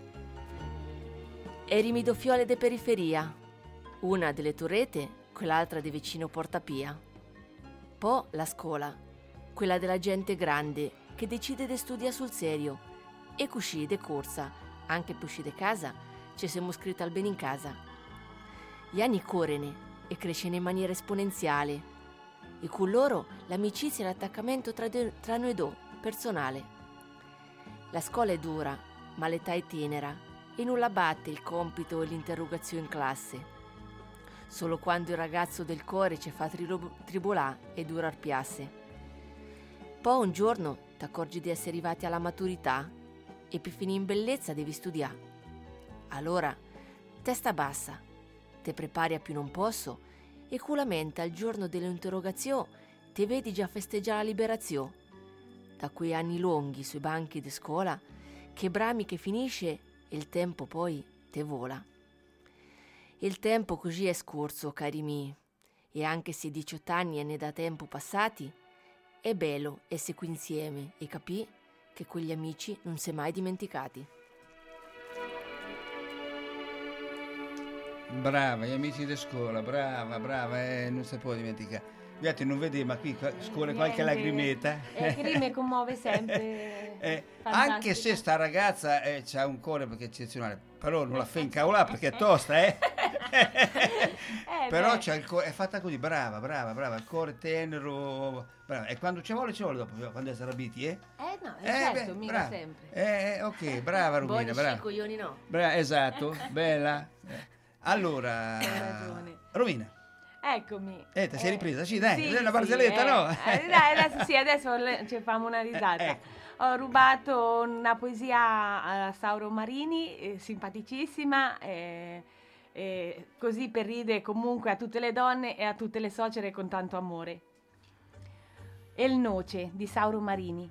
Eri midoffiole de periferia, una delle torrete, quell'altra di vicino Portapia. Po' la scuola, quella della gente grande che decide di studiare sul serio e cuscì de corsa, anche per uscire de casa, ci siamo scritti al bene in casa. Gli anni correne e crescono in maniera esponenziale e con loro l'amicizia e l'attaccamento tra, de- tra noi due, personale. La scuola è dura, ma l'età è tenera e nulla batte il compito e l'interrogazione in classe. Solo quando il ragazzo del cuore ci fa tri- tribolà e dura arpiasse. Poi un giorno ti accorgi di essere arrivati alla maturità e per finire in bellezza devi studiare. Allora, testa bassa, te prepari a più non posso e con la mente al giorno dell'interrogazione ti vedi già festeggiare la liberazione. Da quei anni lunghi sui banchi di scuola, che brami che finisce e il tempo poi te vola. Il tempo così è scorso, cari miei, e anche se diciotto anni ne da tempo passati, è bello essere qui insieme e capì che quegli amici non si è mai dimenticati. Brava, gli amici di scuola, brava, brava, eh, non si può dimenticare. Vedete, non vede, ma qui scorre qualche lagrimetta. Eh, che mi commuove sempre. eh, anche se sta ragazza eh, c'ha un cuore perché è eccezionale, però non la fa incavolare perché è tosta, eh? eh però c'ha il cuore, è fatta così, brava, brava, brava, il cuore tenero, brava. E quando ci vuole, ci vuole dopo, quando è arrabbiati, eh? Eh no, è eh, certo, beh, mica brava. sempre. Eh, ok, brava Romina, Buoni brava. coglioni no. Brava, esatto, bella. Eh. Allora, Romina. Eccomi. Eh, ti sei ripresa? Sì, dai, sì, è una sì, barzelletta, eh. no? Eh, dai, adesso, sì, adesso le- ci facciamo una risata. Eh, ecco. Ho rubato una poesia a Sauro Marini, eh, simpaticissima, eh, eh, così per ridere comunque a tutte le donne e a tutte le suocere con tanto amore. El Noce di Sauro Marini.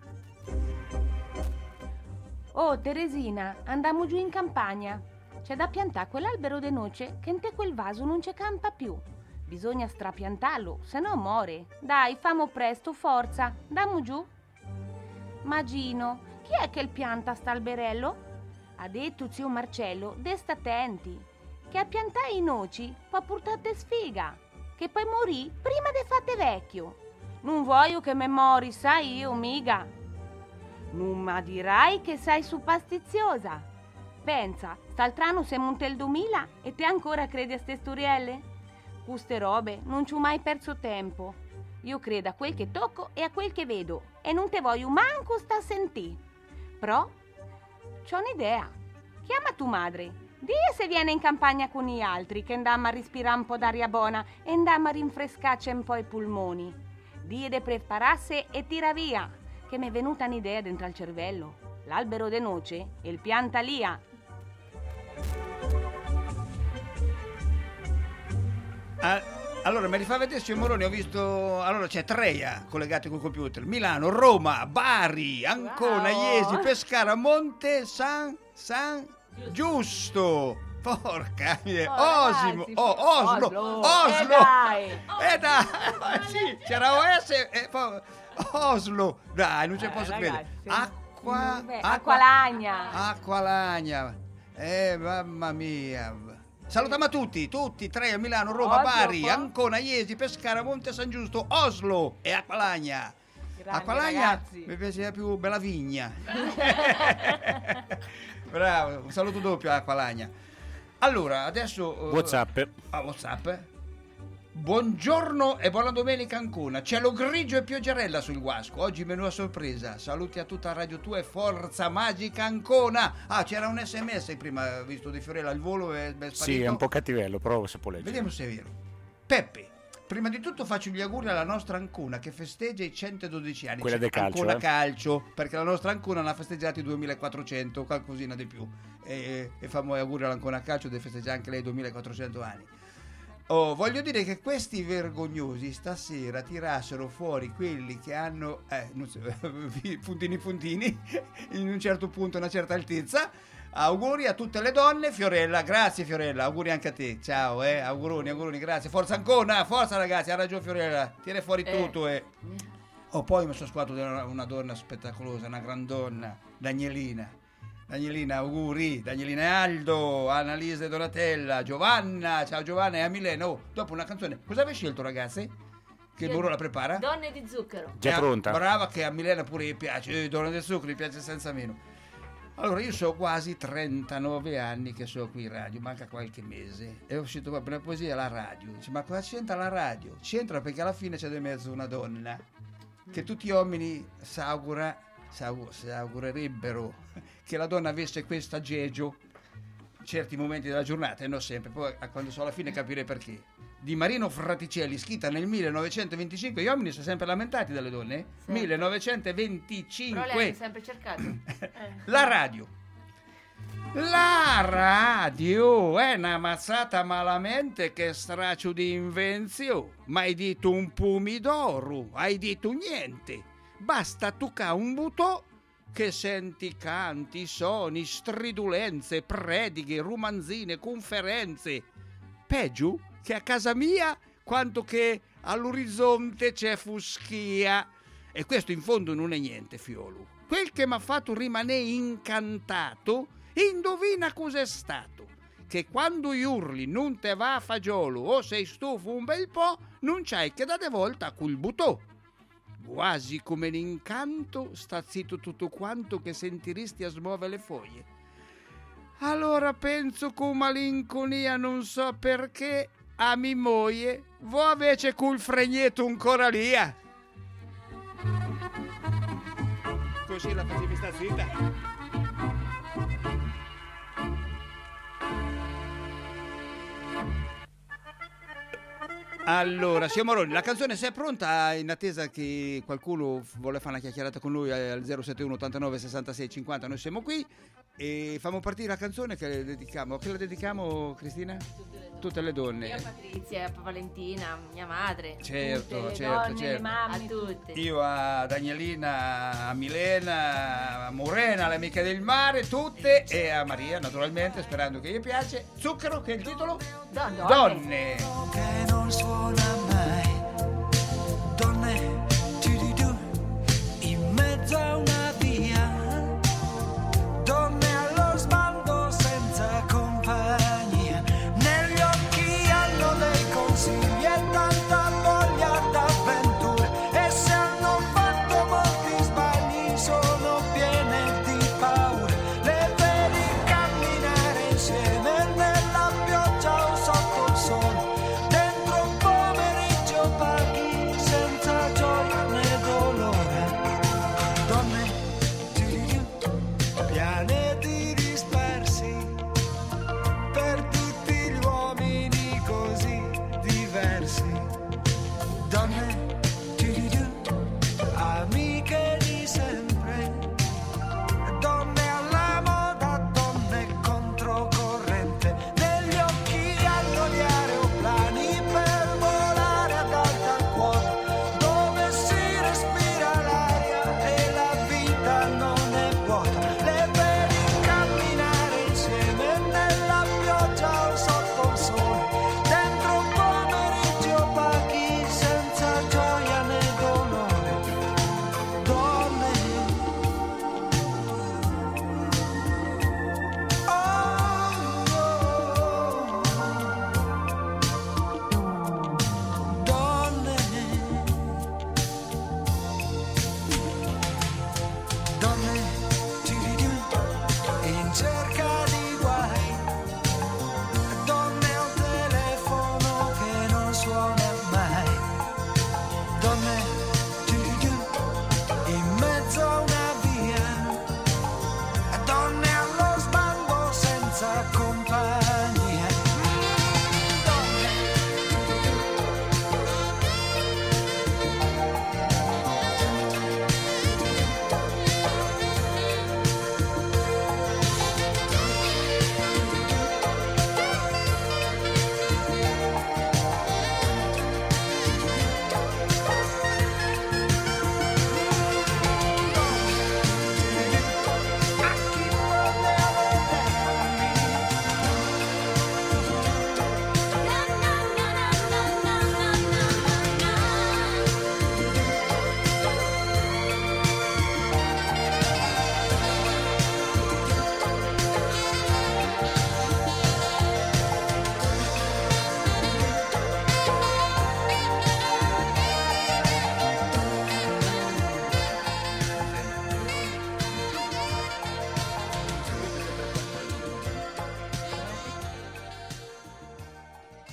Oh, Teresina, andiamo giù in campagna. C'è da piantare quell'albero de noce che in te quel vaso non ci campa più. Bisogna strapiantarlo, se no muore. Dai, famo presto, forza, dammo giù. Ma Gino, chi è che il pianta st'alberello? Ha detto zio Marcello, desta attenti, che a piantare i noci può portate sfiga, che poi morì prima de fate vecchio. Non voglio che me mori, sai io, miga. Non ma dirai che sei superstiziosa. Pensa, st'altr'anno siamo un tel duemila e te ancora credi a ste storielle? Queste robe non ci ho mai perso tempo. Io credo a quel che tocco e a quel che vedo e non te voglio manco sta a sentì. Però c'ho un'idea. Chiama tu madre, dì se viene in campagna con gli altri che andiamo a respirare un po' d'aria buona e andiamo a rinfrescarci un po' i polmoni. Dì de preparasse e tira via, che mi è venuta un'idea dentro al cervello. L'albero de noce e il pianta lia. Ah, allora, mi rifà vedere, signor Moroni, ho visto... Allora, c'è Treia collegati col computer. Milano, Roma, Bari, Ancona, Wow. Iesi, Pescara, Monte, San... San... Giusto! Porca mia! Oh, Osimo! ragazzi, Oh, Oslo! Oslo. Oslo! Eh dai! Eh dai! Sì, c'era O S e poi... Oslo! Dai, non ci Eh, posso ragazzi. credere. Acqua... Beh, Acqualagna. Acqualagna. Eh, mamma mia. Salutiamo a tutti, tutti, tre a Milano, Roma, Oslo, Bari, poi. Ancona, Iesi, Pescara, Monte San Giusto, Oslo e Acqualagna. Grandi Acqualagna ragazzi. mi piaceva più Bellavigna. Bravo, un saluto doppio a Acqualagna. Allora, adesso... uh, WhatsApp. Ah, WhatsApp. Buongiorno e buona domenica Ancona. Cielo grigio e pioggerella sul Guasco. Oggi menù a sorpresa. Saluti a tutta Radio tua e Forza Magica Ancona. Ah, c'era un sms prima, visto di Fiorella al volo e ben sparito. Sì, è un po' cattivello, però se può leggere. Vediamo se è vero. Peppe, prima di tutto faccio gli auguri alla nostra Ancona che festeggia i centododici anni. Quella del calcio, Ancona eh. calcio, perché la nostra Ancona ne ha festeggiati i duemilaquattrocento, qualcosina di più. E, e famo gli auguri all'Ancona calcio, deve festeggiare anche lei i duemilaquattrocento anni. Oh, voglio dire che questi vergognosi stasera tirassero fuori quelli che hanno eh, non so, puntini puntini in un certo punto, una certa altezza. Auguri a tutte le donne. Fiorella, grazie Fiorella, auguri anche a te. Ciao, eh, auguroni, auguroni, grazie. Forza Ancona, forza ragazzi, ha ragione Fiorella, tira fuori Eh. tutto. Eh. Oh, poi mi sono squadrato una, una donna spettacolosa, una gran donna, Danielina. Danielina, auguri, Danielina e Aldo, Annalisa e Donatella, Giovanna, ciao Giovanna e a Mileno. Oh, dopo una canzone, cosa avete scelto ragazzi? Che il Io- Muro la prepara? Donne di zucchero. Già Eh, pronta? Brava, che a Milena pure gli piace, eh, Donna del Succo gli piace senza meno. Allora, io so quasi trentanove anni che sono qui in radio, manca qualche mese, e ho scelto proprio una poesia alla radio. Dice, ma cosa c'entra la radio? C'entra perché alla fine c'è di mezzo una donna, che tutti gli uomini si augura, si augura- si augurerebbero che la donna avesse questa agegio in certi momenti della giornata, e non sempre, poi a quando so alla fine capire perché. Di Marino Fraticelli, scritta nel millenovecentoventicinque. Gli uomini sono sempre lamentati dalle donne, eh? Sì. millenovecentoventicinque. Però le hanno sempre cercato. Eh. La radio. La radio è una mazzata malamente che straccio di invenzione. Ma hai detto un pomidoro, hai detto niente. Basta toccare un butò che senti canti, suoni, stridulenze, predighe, romanzine, conferenze. Peggio che a casa mia, quanto che all'orizzonte c'è fuschia. E questo in fondo non è niente, fiolo. Quel che mi ha fatto rimanere incantato, indovina cos'è stato? Che quando gli urli non te va a fagiolo o sei stufo un bel po', non c'hai che dare volta a quel butò. Quasi come l'incanto, sta zitto tutto quanto che sentiresti a smuovere le foglie. Allora penso con malinconia, non so perché, a mi moglie, voi invece col fregneto ancora lì. Così la facevi sta zitta. Allora, signor Moroni, la canzone se è pronta, in attesa che qualcuno vuole fare una chiacchierata con noi al zero sette uno ottantanove sessantasei cinquanta, noi siamo qui e facciamo partire la canzone che le dedichiamo. Che la dedichiamo, Cristina? Tutte le donne. Io a Patrizia, a Valentina, mia madre. Certo, tutte le certo, donne, certo. le mamme, a tutte. Io a Danielina, a Milena, a Morena, le amiche del mare, tutte, e a Maria, naturalmente, sperando che gli piace. Zucchero, che è il titolo? Donne. Donne. Che non suona mai, donne, tu-du-du, in mezzo a una via, donne allo sbando senza compagnia, negli occhi hanno dei consigli e tanta voglia d'avventure, e se hanno fatto molti sbagli sono piene di paure, le vedi camminare insieme nella pioggia o sotto il sole, dentro un pomeriggio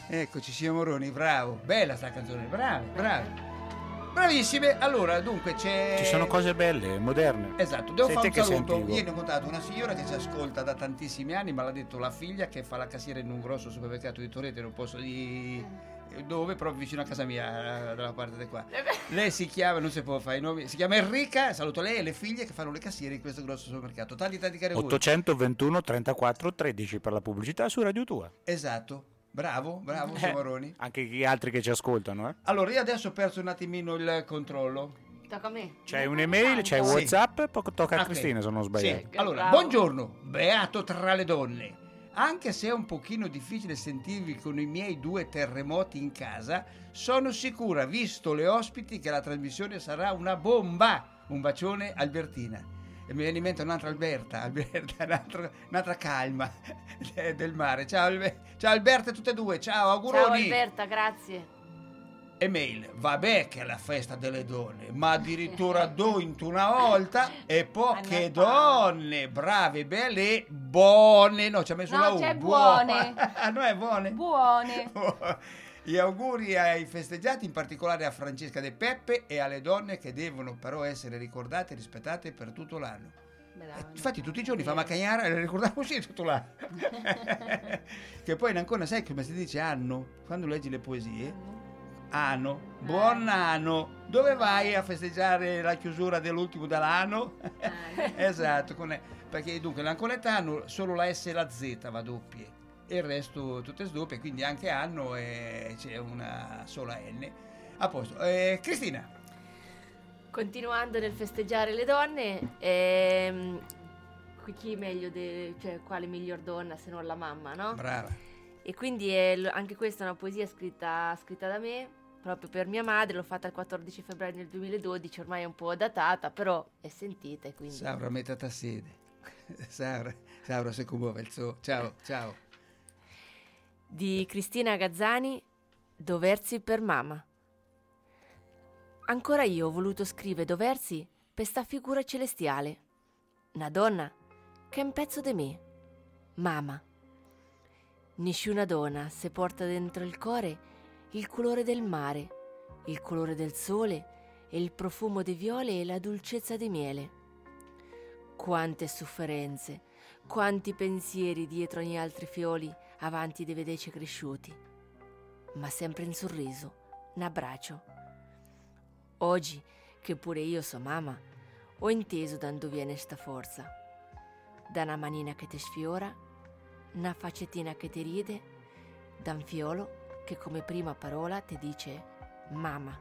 Eccoci, signor Moroni, bravo. Bella sta canzone, bravi, bravi. Bravissime. Allora, dunque c'è... Ci sono cose belle, moderne. Esatto, devo Sei fare te un che sei saluto. antico. Ieri ho contato una signora che ci ascolta da tantissimi anni, ma l'ha detto la figlia che fa la cassiera in un grosso supermercato di Torrete, non posso di dove, proprio vicino a casa mia, dalla parte di qua. Lei si chiama, non si può fare i nomi, si chiama Enrica, saluto lei e le figlie che fanno le cassiere in questo grosso supermercato. Tanti tanti cari auguri. ottocentoventuno trentaquattro tredici per la pubblicità su Radio Tua. Esatto. Bravo, bravo, Eh, signor Moroni. Anche gli altri che ci ascoltano, eh. Allora, io adesso ho perso un attimino il controllo. Tocca a me. C'è un'email, c'è Sì. WhatsApp, poi tocca a Ok. Cristina se non sbaglio. Sì. Allora, Bravo. buongiorno, beato tra le donne. Anche se è un pochino difficile sentirvi con i miei due terremoti in casa, sono sicura, visto le ospiti, che la trasmissione sarà una bomba. Un bacione, Albertina. E mi viene in mente un'altra Alberta, Alberta, un'altra, un'altra calma del mare. Ciao, Albe- ciao Alberta, tutte e due, ciao, auguroni. Ciao Alberta, grazie. Email, vabbè che è la festa delle donne, ma addirittura due in una volta e poche donne, brave, belle e buone. No, ci ha messo No, la U. c'è buone. buone. No, è buone. Buone. Gli auguri ai festeggiati, in particolare a Francesca De Peppe e alle donne che devono però essere ricordate e rispettate per tutto l'anno. Eh, infatti tutti i giorni fa Macagnara e le ricordiamoci tutto l'anno. Che poi in Ancona sai come si dice anno? Quando leggi le poesie? Anno, buon anno. Dove vai a festeggiare la chiusura dell'ultimo dell'anno? Esatto, con e- perché dunque l'anconetano solo la S e la Z va doppie e il resto tutte sdoppie, quindi anche anno e c'è una sola N. A posto. Eh, Cristina. Continuando nel festeggiare le donne, ehm, qui chi meglio, de- cioè quale miglior donna se non la mamma, no? Brava. E quindi è l- anche questa è una poesia scritta, scritta da me, proprio per mia madre, l'ho fatta il quattordici febbraio del duemiladodici, ormai è un po' datata, però è sentita e quindi... Saura, mettata a sede. Saura, Saura si commuove il suo. Ciao, ciao. Di Cristina Gazzani, Doversi per mamma. Ancora io ho voluto scrivere Doversi per sta figura celestiale. Una donna che è un pezzo di me. Mamma. Nessuna donna se porta dentro il cuore il colore del mare, il colore del sole e il profumo di viole e la dolcezza di miele. Quante sofferenze, quanti pensieri dietro ogni altri fioli avanti dei vedeci cresciuti, ma sempre in sorriso, un abbraccio. Oggi, che pure io so mamma, ho inteso da dove viene sta forza. Da una manina che ti sfiora, una faccettina che ti ride, da un fiolo che come prima parola ti dice mamma.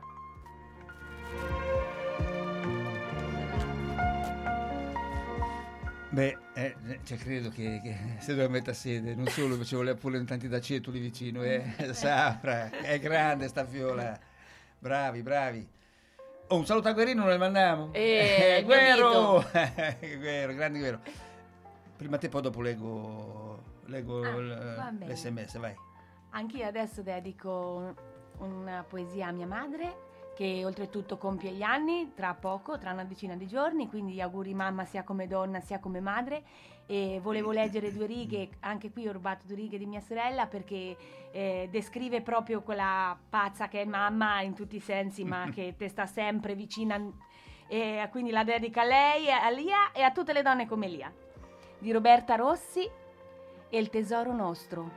Beh, eh, cioè credo che, che se doveva mettere a sede, non solo ci voleva pure tanti dacetuli vicino, eh. Saura, è grande sta fiola. Bravi, bravi. Oh, un saluto a Guerrino, non le mandiamo? Eh, Guero! Guero, grande Guero. Prima te, poi dopo leggo, leggo Ah, l- va bene. l'esse emme esse, vai. Anch'io adesso dedico una poesia a mia madre, che oltretutto compie gli anni tra poco, tra una decina di giorni, quindi auguri mamma sia come donna sia come madre. E volevo leggere due righe, anche qui ho rubato due righe di mia sorella, perché eh, descrive proprio quella pazza che è mamma in tutti i sensi, ma che te sta sempre vicina, e quindi la dedica a lei, a Lia e a tutte le donne come Lia. Di Roberta Rossi, e il tesoro nostro.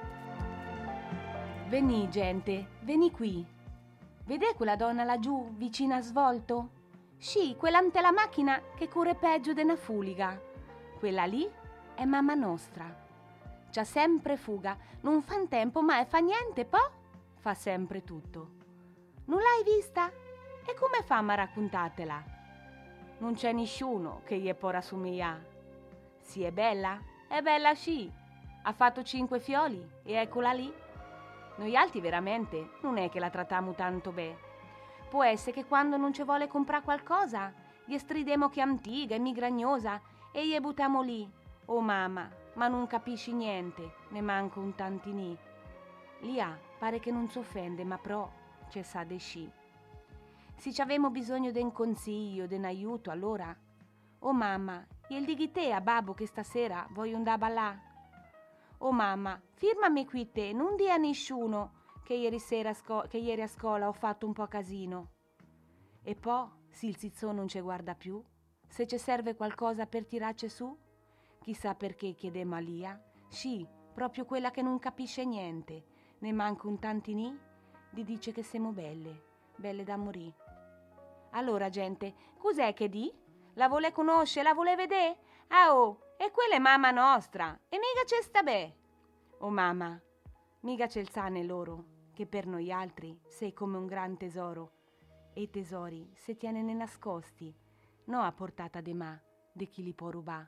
Veni gente, veni qui. Vede quella donna laggiù, vicina a Svolto? Sì, quella ante la macchina che corre peggio de una fuliga. Quella lì è mamma nostra. C'ha sempre fuga, non fa in tempo, ma fa niente, poi fa sempre tutto. Non l'hai vista? E come fa a raccontatela? Non c'è nessuno che gli può rassomiglia. Sì, è bella? È bella sì. Ha fatto cinque fioli e eccola lì. Noi altri veramente non è che la trattiamo tanto bene. Può essere che quando non ci vuole comprare qualcosa, gli stridemo che è antica e migragnosa e gli buttiamo lì. Oh mamma, ma non capisci niente, ne manco un tantinì. Lia pare che non si offende, ma però c'è sa de sci. Se ci avemo bisogno di un consiglio, di un aiuto, allora... Oh mamma, gli dighi te a babbo che stasera voglio andare a ballare? Oh mamma, firmami qui te, non dia a nessuno che ieri sera a sco- che ieri a scuola ho fatto un po' casino. E poi, se il zizzo non ci guarda più, se ci serve qualcosa per tirarci su, chissà perché chiede Malia, sì, proprio quella che non capisce niente, ne manca un tantinì, di dice che siamo belle, belle da morì. Allora gente, cos'è che di? La vuole conoscere, la vuole vedere? Ah oh, e quella è mamma nostra, e mica c'è sta beh. Oh mamma, mica c'è il sane loro, che per noi altri sei come un gran tesoro, e i tesori se tiene ne nascosti, no a portata de ma, de chi li può rubà.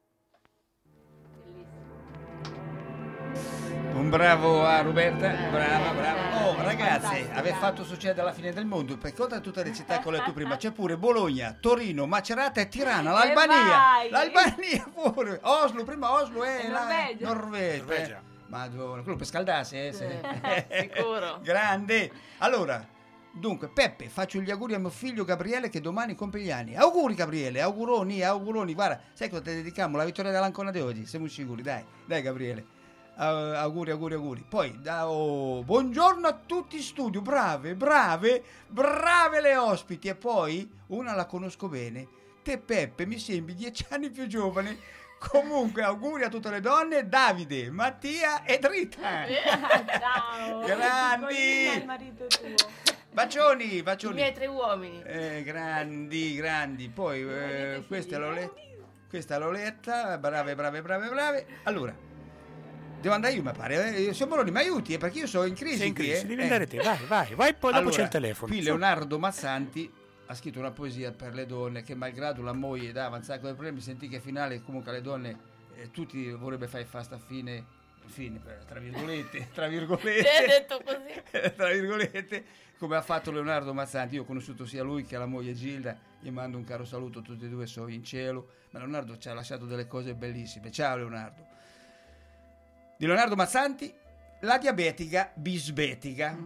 Un bravo a Roberta, brava, brava. Oh ragazzi, avete fatto succedere alla fine del mondo, perché oltre a tutte le città che ho letto prima c'è pure Bologna, Torino, Macerata e Tirana, l'Albania, l'Albania pure, Oslo, prima Oslo è la Norvegia. Norvegia. Norvegia. Madonna, quello per scaldarsi, eh? Se... Sicuro. Grande. Allora, dunque, Peppe, faccio gli auguri a mio figlio Gabriele che domani compie gli anni. Auguri Gabriele, auguroni, auguroni. Guarda, sai cosa ti dedichiamo? La vittoria dell'Ancona di oggi, siamo sicuri, dai, dai Gabriele. Uh, auguri, auguri, auguri. Poi, da, oh, buongiorno a tutti in studio, brave, brave, brave le ospiti. E poi, una la conosco bene, te Peppe, mi sembri dieci anni più giovane. Comunque, auguri a tutte le donne, Davide, Mattia e Rita. Ciao. Grandi. marito tuo. Bacioni, bacioni. I miei tre uomini. Eh, grandi, grandi. Poi, eh, questa l'ho letta, questa l'ho letta, brave, brave, brave, brave. Allora, devo andare io, mi pare. Eh, siamo Moroni, mi aiuti, eh, perché io sono in crisi. Sei in qui, crisi, eh. devi andare te, vai, vai, vai, poi dopo Allora, c'è il telefono. Qui Su. Leonardo Mazzanti ha scritto una poesia per le donne che, malgrado la moglie dava un sacco di problemi, sentì che finale comunque alle donne eh, tutti vorrebbe fare fasta fine, fine per- tra virgolette, tra virgolette, Te hai detto così. tra virgolette, come ha fatto Leonardo Mazzanti. Io ho conosciuto sia lui che la moglie Gilda, gli mando un caro saluto, tutti e due sono in cielo, ma Leonardo ci ha lasciato delle cose bellissime. Ciao Leonardo. Di Leonardo Mazzanti, la diabetica bisbetica.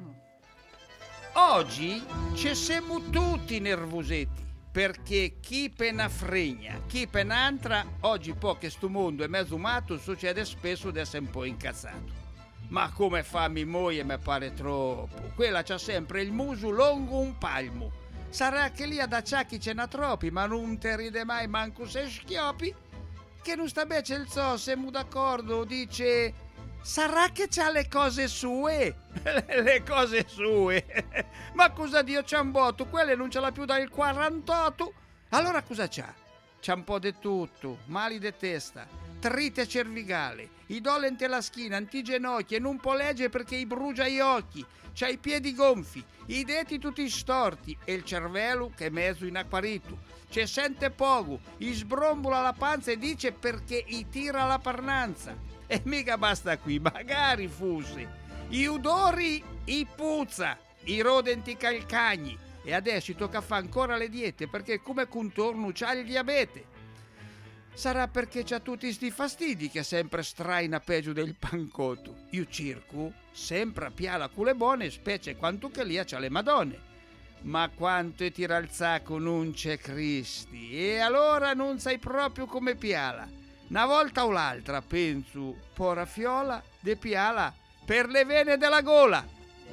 Oggi ci siamo tutti nervosetti, perché chi pena fregna, chi penantra, oggi po' che sto mondo è mezzo matto, succede spesso di essere un po' incazzato. Ma come fa mia moglie mi pare troppo, quella c'ha sempre il muso lungo un palmo. Sarà che lì ad acciacchi ce n'ha troppi, ma non te ride mai manco se schioppi? Che non sta bene, c'è il so, siamo d'accordo, dice... Sarà che c'ha le cose sue? Le cose sue? Ma cosa Dio c'ha un botto? Quelle non ce l'ha più dal quarantotto? Allora cosa c'ha? C'ha un po' di tutto, mali di testa, trite cervicale, i dolenti alla schiena, antigenocchi e non può leggere perché gli brucia gli occhi, c'ha i piedi gonfi, i denti tutti storti e il cervello che è mezzo inacquarito. Ci sente poco, gli sbrombola la panza e dice perché gli tira la parnanza. E mica basta qui, magari fosse. I odori, i puzza, i rodenti calcagni. E adesso tocca fare ancora le diete perché come contorno c'ha il diabete. Sarà perché c'ha tutti sti fastidi che sempre straina peggio del pancotto. Io circo sempre a piala con le buone, specie quanto che lì c'ha le madonne. Ma quanto è tira il sacco non c'è Cristi. E allora non sai proprio come piala. Una volta o l'altra penso, pora fiola de piala per le vene della gola.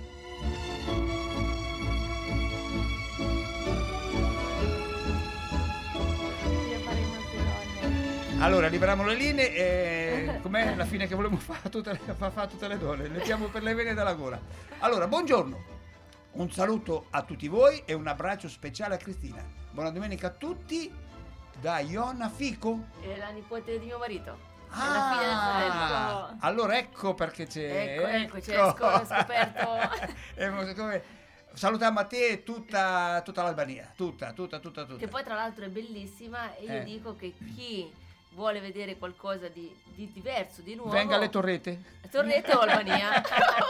Allora, liberiamo le linee e com'è la fine che volevamo fare tutte le, fa, fa tutte le donne? Le mettiamo per le vene della gola. Allora, buongiorno, un saluto a tutti voi e un abbraccio speciale a Cristina. Buona domenica a tutti. Da Iona Fico? È la nipote di mio marito. Ah, è la figlia del fratello. Allora ecco perché c'è. Ecco, ecco, c'è sc- scoperto. Eh, come- Salutiamo a te e tutta, tutta l'Albania, tutta, tutta, tutta, tutta. Che poi tra l'altro è bellissima e io Eh. dico che chi vuole vedere qualcosa di, di diverso, di nuovo... Venga alle Torrette. Torrette o Albania.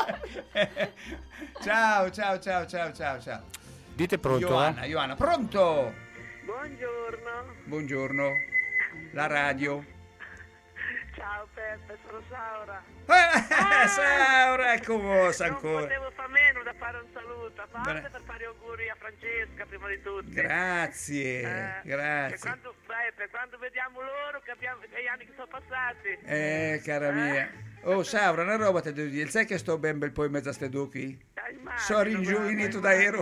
Ciao, ciao, ciao, ciao, ciao, ciao. Dite pronto? Ioanna, eh? Ioanna, pronto? Buongiorno. Buongiorno. La radio. Ciao Peppe, sono Saura. Eh, Saura, ecco voi Non ancora. potevo fare meno da fare un saluto, a parte Bra- per fare auguri a Francesca prima di tutto. Grazie, Eh, grazie. E quando, Beppe, quando vediamo loro capiamo che gli anni che sono passati. Eh, cara mia. Oh, Saura, una roba te devo dire. Sai che sto ben bel po' in mezzo a ste duchi? Sono ringiovanito da ero.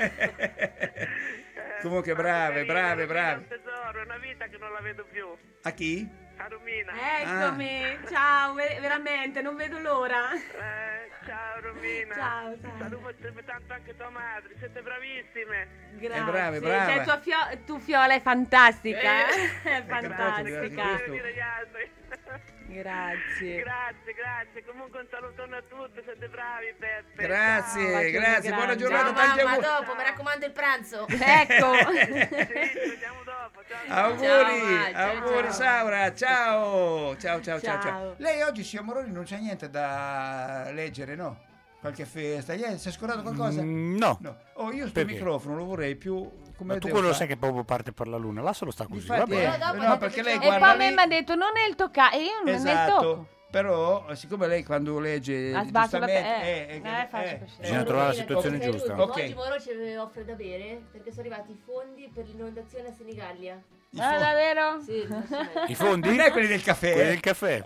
Comunque brave, brave, brave. Tesoro, è una vita che non la vedo più. A chi? A Romina. Eccomi, ciao, ver- veramente, non vedo l'ora. Eh, ciao Romina. Ciao, ciao. Saluto tanto anche tua madre, siete bravissime. Grazie. brave, brave. Cioè, tua fio- tu Fiola è fantastica, Eh. eh? È fantastica. Questo. Dire gli altri. Grazie. Grazie, grazie. Comunque un salutone a tutti, siete bravi, Peppe. Grazie, Ciao. grazie, buona giornata, Ciao tanti mamma, auguri. dopo, mi raccomando il pranzo. Ecco. Ci vediamo dopo. Ciao. Auguri, Ciao, ciao, auguri ciao. Saura, ciao. Ciao, ciao, ciao, ciao. Ciao. Lei oggi, signor Moroni, non c'è niente da leggere, no? Qualche festa? Ieri si è scordato qualcosa? Mm, no. No. Oh, io sto Perché? microfono lo vorrei più... Come Ma tu devo quello fare? sai che proprio parte per la luna, là solo sta così. Infatti, Vabbè. eh, dopo no, dite perché che lei c'è- E poi guarda a me lì- mi ha detto non è il toccato, e io non ne Esatto, tocco. però siccome lei quando legge Ah, sbaglio, giustamente vabbè, eh, eh, eh, faccio eh, così. Bisogna trovare la situazione Sei giusta. l'ultimo. Ok. Oggi Moro ci offre da bere perché sono arrivati i fondi per l'inondazione a Senigallia. i Ah, fo- davvero? Sì, I fondi? non è quelli del caffè, Quelli eh. del caffè.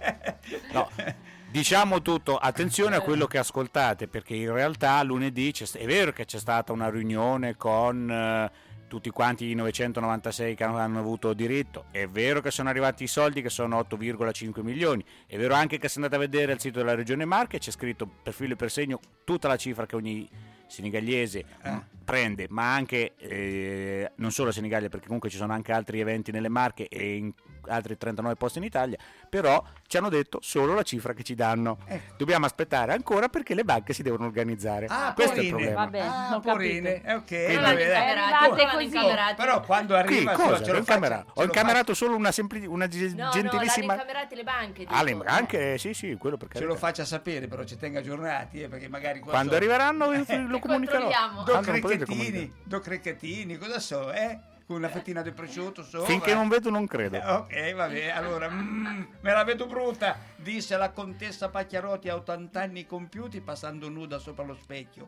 No. Diciamo tutto, attenzione a quello che ascoltate, perché in realtà lunedì c'è, è vero che c'è stata una riunione con eh, tutti quanti i novecentonovantasei che hanno, hanno avuto diritto, è vero che sono arrivati i soldi che sono otto virgola cinque milioni, è vero anche che se andate a vedere il sito della Regione Marche c'è scritto per filo e per segno tutta la cifra che ogni senegallese Eh. prende, ma anche eh, non solo a Senigallia, perché comunque ci sono anche altri eventi nelle Marche e in altri trentanove posti in Italia, però ci hanno detto solo la cifra che ci danno. Ecco. Dobbiamo aspettare ancora perché le banche si devono organizzare. Ah, Questo è il porine. problema. Vabbè, Ah, ho porine, capito. eh, ok. Quindi- va bene. È arrivate così. Oh, però quando Qui, arriva cosa? ce lo Ho incamerato, faccia- ho ce lo incamerato solo una, sempli- una ge- No, no, l'hanno gentilissima... incamerate le banche. Ah, le dico. banche, sì, sì, quello per faccia- ce lo carità. faccia sapere, però ci tenga aggiornati, eh, perché magari qua Quando so- arriveranno lo comunicherò. controlliamo. Do Ah, non potete cricchettini, comunicare. do cricchettini, cosa so, eh? Con una fettina di prosciutto sopra. Finché non vedo non credo. Eh, ok, vabbè, allora, mm, me la vedo brutta, disse la contessa Pacchiarotti a ottanta anni compiuti passando nuda sopra lo specchio.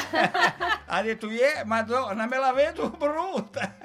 Ha detto, yeah, madonna, me la vedo brutta.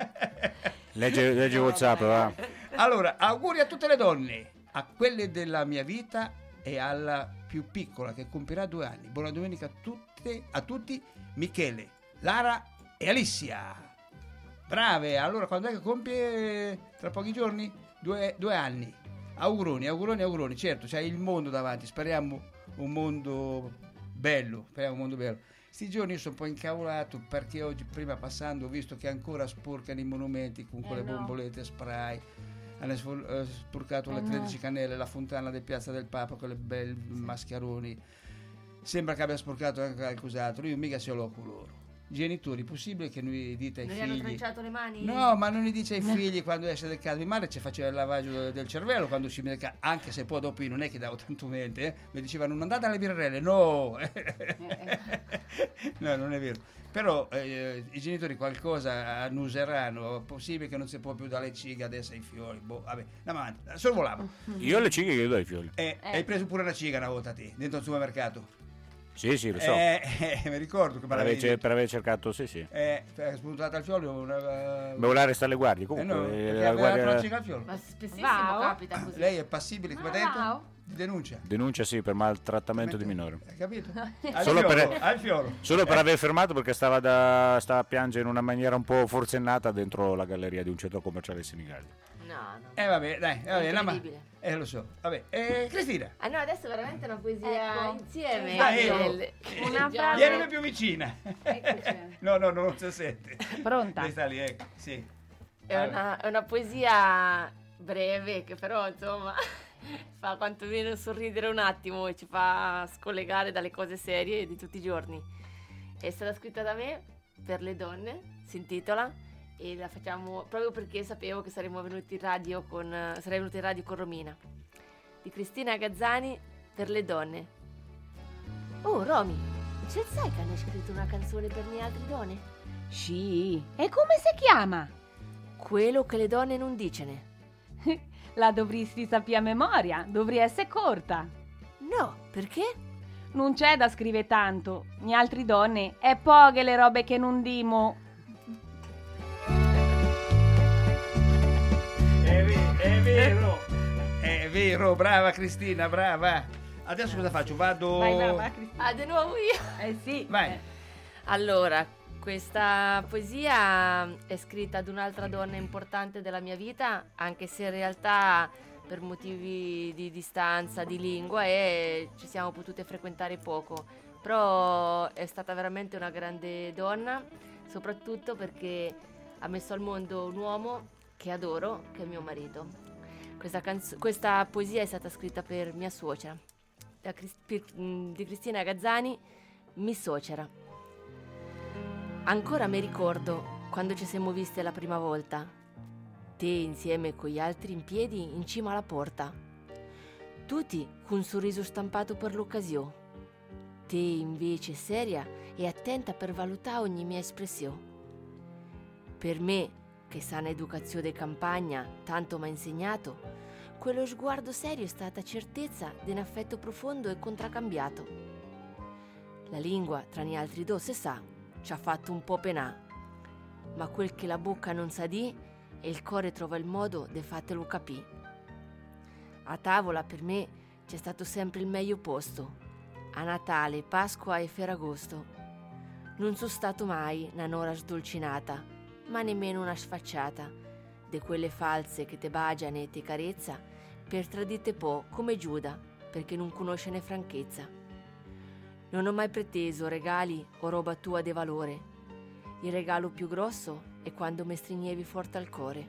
Legge, legge WhatsApp, va. Allora, auguri a tutte le donne, a quelle della mia vita e alla più piccola che compirà due anni. Buona domenica a tutte, a tutti, Michele, Lara e Alicia. Brave, allora quando è che compie? Tra pochi giorni? Due, due anni. Auguroni, auguroni, auguroni. Certo, c'hai il mondo davanti, speriamo un mondo bello, speriamo un mondo bello. Sti giorni io sono un po' incavolato perché oggi prima passando ho visto che ancora sporcano i monumenti con quelle Eh, no. bombolette spray. Hanno sfo- eh, sporcato Eh, le no. tredici cannelle, la fontana di Piazza del Papa con le belle mascheroni. Sembra che abbia sporcato anche qualcos'altro. Io mica ce l'ho con loro. Genitori, possibile che noi dite ai Non gli hanno figli? tranciato le mani? No, ma non gli dice ai figli quando esce del casa. Mia madre ci faceva il lavaggio del cervello quando usciva del casa, anche se poi dopo io non è che davo tanto mente, eh. Mi dicevano non andate alle birrelle, no. No, non è vero. Però eh, i genitori qualcosa annuseranno, possibile che non si può più dare ciga adesso ai fiori. Boh, vabbè, andiamo avanti. Sorvolavo. Io le cighe che do ai fiori. Eh, Eh. Hai preso pure una ciga una volta te, dentro il supermercato? Sì, sì, lo so. Eh, eh, mi ricordo che per, aver, ce- per aver cercato, sì, sì. Eh, è spuntata al fiolo una... Devo volare restare alle guardie, Eh comunque. no, eh, perché la aveva guardia- dato la ciga al fiolo. Ma spessissimo Wow. capita così. Lei è passibile, come ha detto? Wow. Di denuncia. Denuncia sì per maltrattamento di minore. Hai capito? Al Solo fiolo, per- al fiolo. Solo per aver fermato perché stava, da, stava a piangere in una maniera un po' forsennata dentro la galleria di un centro commerciale di Senigallia. No, no. Eh vabbè, dai, vabbè, no, ma... Incredibile. Eh lo so. Vabbè, eh, Cristina. Ah no, adesso è veramente una poesia Ecco. insieme. Dai, io. Belle. Una Già. frase- Vieni più vicina. Eccoci. No, no, non si sente. Pronta? Lei sta lì, ecco, sì. È una, è una poesia breve che però insomma fa quantomeno sorridere un attimo e ci fa scollegare dalle cose serie di tutti i giorni. È stata scritta da me per le donne, si intitola, e la facciamo proprio perché sapevo che saremmo venuti in radio con, eh, sarei venuta in radio con Romina. Di Cristina Gazzani per le donne. Oh Romy, ce sai che hanno scritto una canzone per le altre donne? Sì. E come si chiama? Quello che le donne non dicene. La dovresti sapere a memoria, dovrebbe essere corta. No, perché? Non c'è da scrivere tanto, gli altri donne, è poche le robe che non dimo. È, ve- è vero, è vero, brava Cristina, brava. Adesso cosa faccio? Vado... Vai, vai, vai, Cristina. Ah, di nuovo io? Eh sì. Vai. Allora, questa poesia è scritta ad un'altra donna importante della mia vita, anche se in realtà per motivi di distanza, di lingua, e ci siamo potute frequentare poco. Però è stata veramente una grande donna, soprattutto perché ha messo al mondo un uomo che adoro, che è mio marito. Questa, canzo- questa poesia è stata scritta per mia suocera, da Cris- per- di Cristina Gazzani, mi suocera. Ancora mi ricordo quando ci siamo viste la prima volta, te insieme con gli altri in piedi in cima alla porta, tutti con un sorriso stampato per l'occasione, te invece seria e attenta per valutare ogni mia espressione. Per me, che sana educazione de campagna tanto m'ha insegnato, quello sguardo serio è stata certezza di un affetto profondo e contraccambiato. La lingua tra gli altri due, se sa, ci ha fatto un po' penà, ma quel che la bocca non sa di e il cuore trova il modo de fatelo capì. A tavola per me c'è stato sempre il meglio posto, a Natale, Pasqua e Ferragosto. Non sono stato mai una nora sdolcinata, ma nemmeno una sfacciata, de quelle false che te bagiano e te carezza, per tradite po' come Giuda, perché non conosce ne franchezza. Non ho mai preteso regali o roba tua de valore. Il regalo più grosso è quando mi stringevi forte al cuore.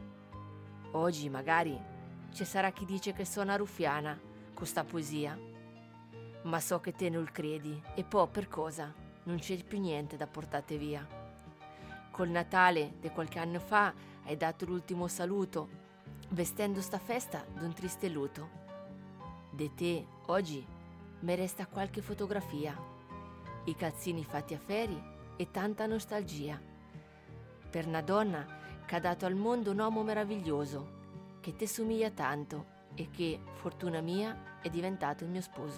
Oggi magari ci sarà chi dice che sono una ruffiana con sta poesia, ma so che te non il credi e poi per cosa non c'è più niente da portate via. Col Natale di qualche anno fa hai dato l'ultimo saluto, vestendo sta festa d'un triste luto. De te oggi mi resta qualche fotografia, i calzini fatti a feri e tanta nostalgia per una donna che ha dato al mondo un uomo meraviglioso che te somiglia tanto e che, fortuna mia, è diventato il mio sposo.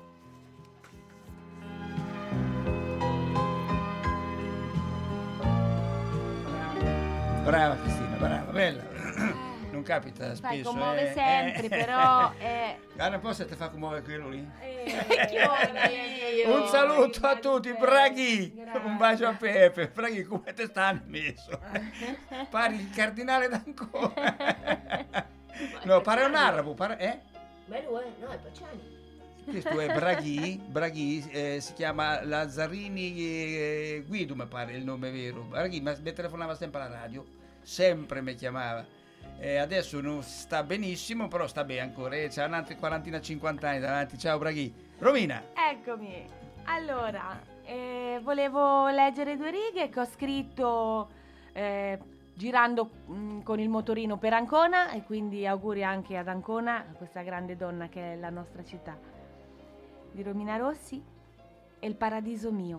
Brava Cristina, brava, bella. Non capita spesso. Sai, commuove eh, sempre, eh. però è... Guarda un po' se ti fa commuovere quello lì. Eh, Un saluto a tutti, Braghi. Un bacio a Pepe. Braghi, come te stanno messo? Pari il cardinale d'Ancona. No, pare un arabo, pare, eh? Ma lui è, no, è Pacciani. Questo è Braghi, Braghi eh, si chiama Lazzarini eh, Guido, mi pare il nome vero. Braghi mi telefonava sempre alla radio, sempre mi chiamava. Eh, adesso non sta benissimo, però sta bene ancora, eh, c'ha un'altra quarantina cinquanta anni davanti. Ciao Braghi. Romina. Eccomi. Allora, eh, volevo leggere due righe che ho scritto eh, girando mh, con il motorino per Ancona, e quindi auguri anche ad Ancona, a questa grande donna che è la nostra città. Di Romina Rossi e il paradiso mio.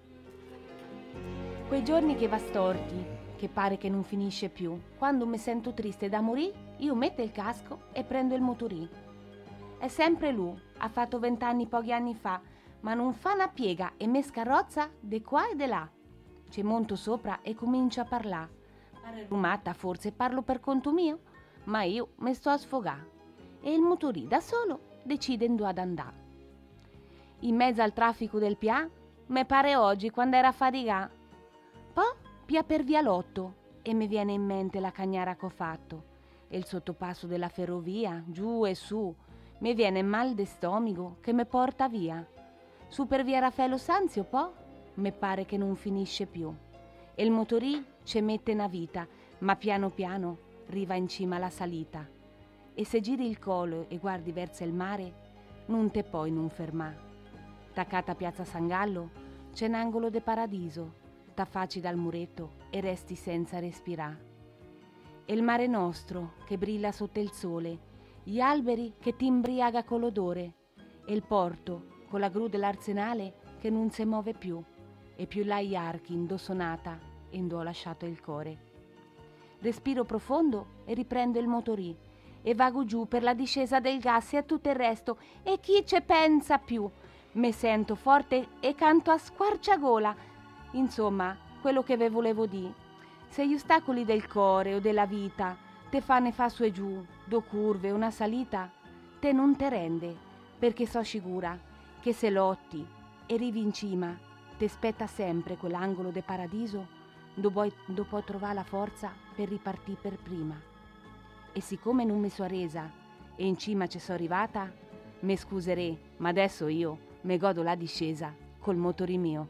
Quei giorni che va storti, che pare che non finisce più, quando mi sento triste da morì, io metto il casco e prendo il motorì. È sempre lui, ha fatto vent'anni pochi anni fa, ma non fa una piega e me scarrozza de qua e de là. Ci monto sopra e comincio a parlare. Pare rumata, forse parlo per conto mio, ma io mi sto a sfogare. E il motorì da solo decide dove ad andare. In mezzo al traffico del P A, me pare oggi quando era fatigà. Poi pia per via Lotto e mi viene in mente la cagnara che ho fatto e il sottopasso della ferrovia, giù e su. Mi viene mal de stomaco che mi porta via. Su per via Raffaello Sanzio poi, mi pare che non finisce più. E il motorì ci mette una vita, ma piano piano riva in cima alla salita. E se giri il collo e guardi verso il mare, non te puoi non fermà. Taccata a Piazza San Gallo c'è un angolo de paradiso, t'affacci dal muretto e resti senza respirare. E il mare nostro che brilla sotto il sole, gli alberi che ti imbriaga con l'odore, e il porto con la gru dell'arsenale che non si muove più, e più là gli archi indossonata e indò lasciato il cuore. Respiro profondo e riprendo il motorì e vago giù per la discesa del gas e a tutto il resto, e chi ce pensa più? Me sento forte e canto a squarciagola. Insomma, quello che ve volevo dire. Se gli ostacoli del core o della vita te fanno fa su e giù, do curve, una salita, te non te rende, perché so sicura che se lotti e arrivi in cima, te aspetta sempre quell'angolo de paradiso dove puoi trovare la forza per ripartire per prima. E siccome non mi so resa e in cima ci sono arrivata, me scuserei, ma adesso io me godo la discesa col motori mio.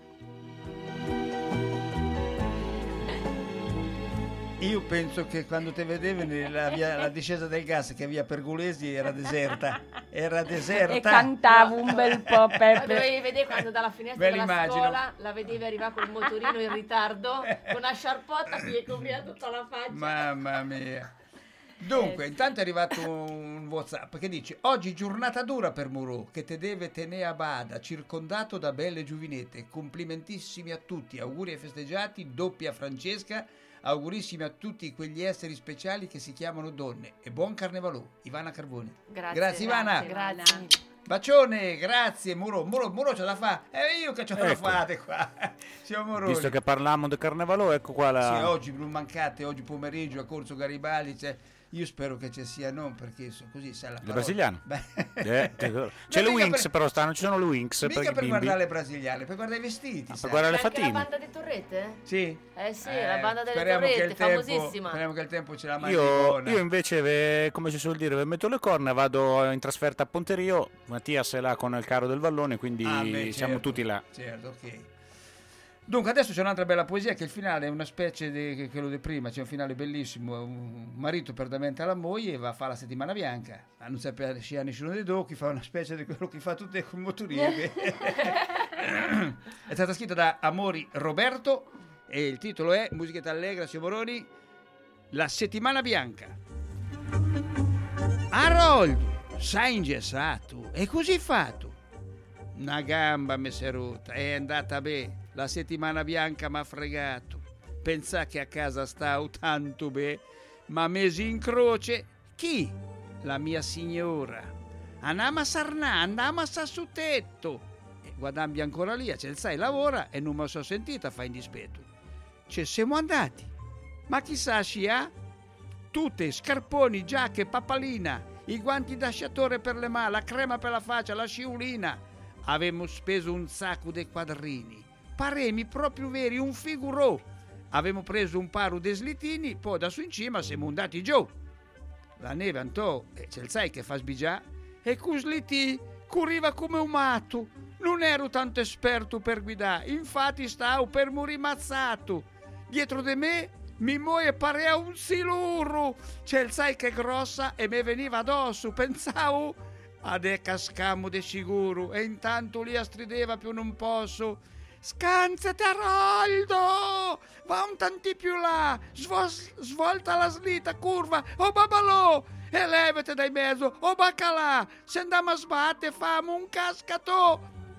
Io penso che quando te vedevi la, via, la discesa del gas che via Pergolesi era deserta, era deserta. E cantavo un bel po', Ma Peppe. dovevi vedere quando dalla finestra Ve della l'immagino. scuola la vedevi arrivare col motorino in ritardo, con una sciarpotta che gli copriva tutta la faccia. Mamma mia. Dunque, intanto è arrivato un WhatsApp che dice: oggi giornata dura per Murò, che te deve tenere a bada, circondato da belle giuvinette. Complimentissimi a tutti, auguri ai festeggiati, doppia Francesca, augurissimi a tutti quegli esseri speciali che si chiamano donne. E buon carnevalò, Ivana Carboni. Grazie, Grazie Ivana. Grazie. Bacione, grazie Murò. Murò, Murò ce la fa. È io che ce la Ecco. fate qua. Siamo Moroni. Visto che parliamo di carnevalò, ecco qua la... Sì, oggi non mancate, oggi pomeriggio a Corso Garibaldi c'è. Io spero che ci sia, non perché so, così sa la Le parola. brasiliane. Beh. Eh, te- c'è Ma le mica Winx per- però stanno, ci sono le Winx per Mica i per bimbi. guardare le brasiliane, per guardare i vestiti. per sai. guardare le C'è anche la fatine. banda di Torrette? Sì. Eh sì, Eh, la banda delle speriamo che Torrette, il tempo- famosissima. Speriamo che il tempo ce la mandi Io, buona. io invece, ve- come si suol dire, ve metto le corna, vado in trasferta a Ponterio, Mattias è là con il carro del vallone, quindi Ah, beh, siamo certo, tutti là. Certo, ok. Dunque adesso c'è un'altra bella poesia che il finale è una specie di quello di prima, c'è un finale bellissimo, un marito perdamente alla moglie e va a fare la settimana bianca, ma non sapeva sia nessuno dei due, chi fa una specie di quello che fa tutte con motorie. È stata scritta da Amori Roberto e il titolo è musichetta allegra, signor Moroni, La settimana bianca. Haroldo, sei ingessato, e così fatto. Una gamba mi si è rotta, è andata bene. La settimana bianca m'ha fregato. Pensa che a casa stavo tanto bene, ma mesi in croce. Chi? La mia signora. Andiamo a Sarnà, andiamo a Sassutetto. E guadagni ancora lì, c'è il sai, lavora e non mi sono sentita fa in dispetto. Ci siamo andati. Ma chissà scia? Tutte, scarponi, giacche, papalina, i guanti da sciatore per le mani, la crema per la faccia, la sciulina. Avevamo speso un sacco di quadrini. Paremi proprio veri, un figurò. Avevamo preso un paro di slitini, poi da su in cima siamo andati giù. La neve antò, e c'è il sai che fa sbigià, e cu slitì corriva come un matto. Non ero tanto esperto per guidare, infatti stavo per morire mazzato. Dietro di me mi muoie parea un siluro. C'è il sai che grossa e me veniva addosso, pensavo ade cascamo de sicuro e intanto lì strideva più non posso. Scansati Haroldo, va un tanti più là, svos- svolta la slitta, curva, oh babalò, e levate dai mezzo, oh baccalà, se andiamo a sbattere famo un cascatò.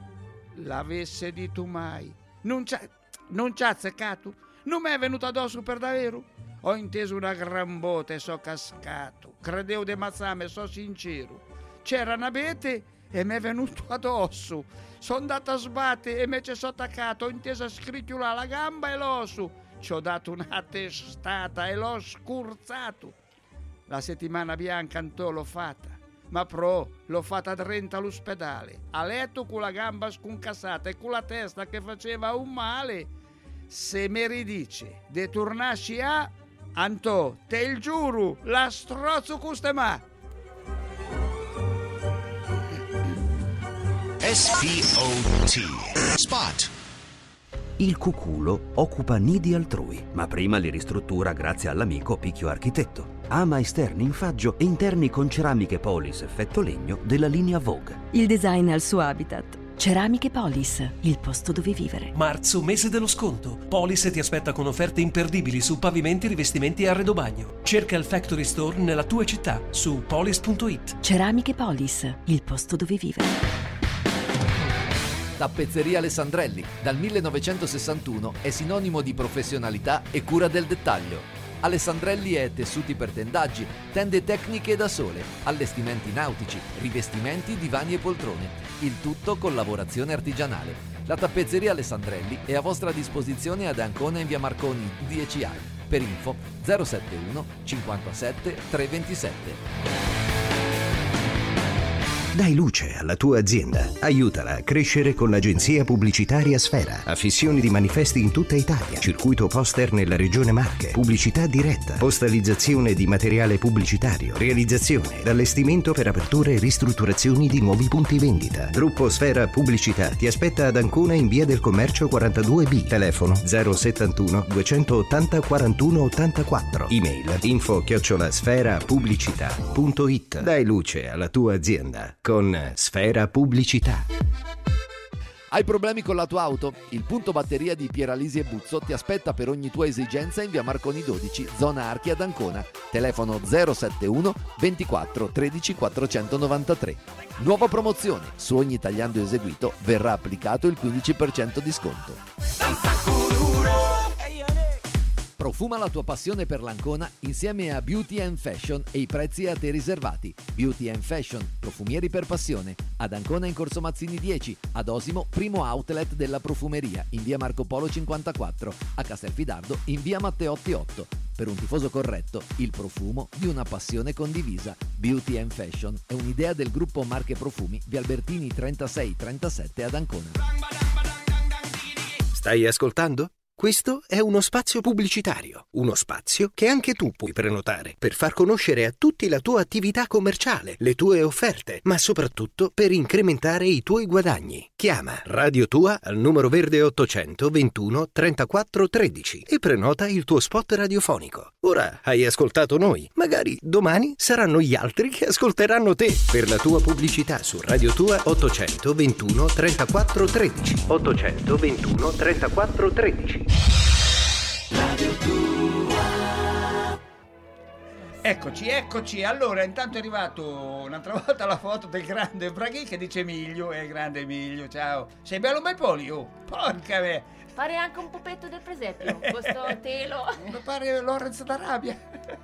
L'avesse dito mai, non c'ha, non c'ha azzeccato, non mi è venuto addosso per davvero. Ho inteso una gran botta e so cascato, credevo di mazzame, so sincero. C'era una abete e mi è venuto addosso. Sono andata a sbattere e me ci sono attaccato. Ho inteso scricchiolare la gamba e l'osso. Ci ho dato una testata e l'ho scurzato. La settimana bianca antò l'ho fatta, ma pro l'ho fatta a Trenta all'ospedale. A letto con la gamba sconcassata e con la testa che faceva un male. Se mi ridice de tornasci a antò, te il giuro, la strozzo con ste ma. S P O T. Spot. Il cuculo occupa nidi altrui, ma prima li ristruttura grazie all'amico Picchio Architetto. Ama esterni in faggio e interni con ceramiche Polis effetto legno della linea Vogue. Il design al suo habitat. Ceramiche Polis, il posto dove vivere. Marzo, mese dello sconto. Polis ti aspetta con offerte imperdibili su pavimenti, rivestimenti e arredobagno. Cerca il Factory Store nella tua città su polis punto it. Ceramiche Polis, il posto dove vivere. Tappezzeria Alessandrelli, dal millenovecentosessantuno è sinonimo di professionalità e cura del dettaglio. Alessandrelli è tessuti per tendaggi, tende tecniche da sole, allestimenti nautici, rivestimenti, divani e poltrone. Il tutto con lavorazione artigianale. La tappezzeria Alessandrelli è a vostra disposizione ad Ancona in via Marconi dieci A. Per info zero sette uno cinquantasette trecentoventisette. Dai luce alla tua azienda. Aiutala a crescere con l'agenzia pubblicitaria Sfera. Affissioni di manifesti in tutta Italia. Circuito poster nella regione Marche. Pubblicità diretta. Postalizzazione di materiale pubblicitario. Realizzazione ed allestimento per aperture e ristrutturazioni di nuovi punti vendita. Gruppo Sfera Pubblicità ti aspetta ad Ancona in via del Commercio quarantadue B. Telefono zero settantuno duecentottanta quarantuno ottantaquattro. Email info chiocciola sfera pubblicità punto it. Dai luce alla tua azienda con Sfera Pubblicità. Hai problemi con la tua auto? Il punto batteria di Pieralisi e Buzzo ti aspetta per ogni tua esigenza in via Marconi dodici, zona Archi ad Ancona. Telefono zero settantuno ventiquattro tredici quattrocentonovantatré. Nuova promozione: su ogni tagliando eseguito verrà applicato il quindici per cento di sconto. Profuma la tua passione per l'Ancona insieme a Beauty and Fashion e i prezzi a te riservati. Beauty and Fashion, profumieri per passione. Ad Ancona in Corso Mazzini dieci, ad Osimo, primo outlet della profumeria, in via Marco Polo cinquantaquattro, a Castelfidardo in via Matteotti otto. Per un tifoso corretto, il profumo di una passione condivisa. Beauty and Fashion è un'idea del gruppo Marche Profumi, via Albertini trentasei trentasette ad Ancona. Stai ascoltando? Questo è uno spazio pubblicitario, uno spazio che anche tu puoi prenotare per far conoscere a tutti la tua attività commerciale, le tue offerte, ma soprattutto per incrementare i tuoi guadagni. Chiama Radio Tua al numero verde ottocento ventuno trentaquattro tredici e prenota il tuo spot radiofonico. Ora hai ascoltato noi, magari domani saranno gli altri che ascolteranno te. Per la tua pubblicità su Radio Tua ottocento ventuno trentaquattro tredici. ottocento ventuno trentaquattro tredici. Radio Tua. Eccoci, eccoci. Allora, intanto è arrivato un'altra volta la foto del grande Braghi che dice Emilio, è eh, grande Emilio, ciao. Sei bello un bel polio? Porca me. Pare anche un pupetto del presepio, questo telo. Mi pare Lorenzo d'Arabia.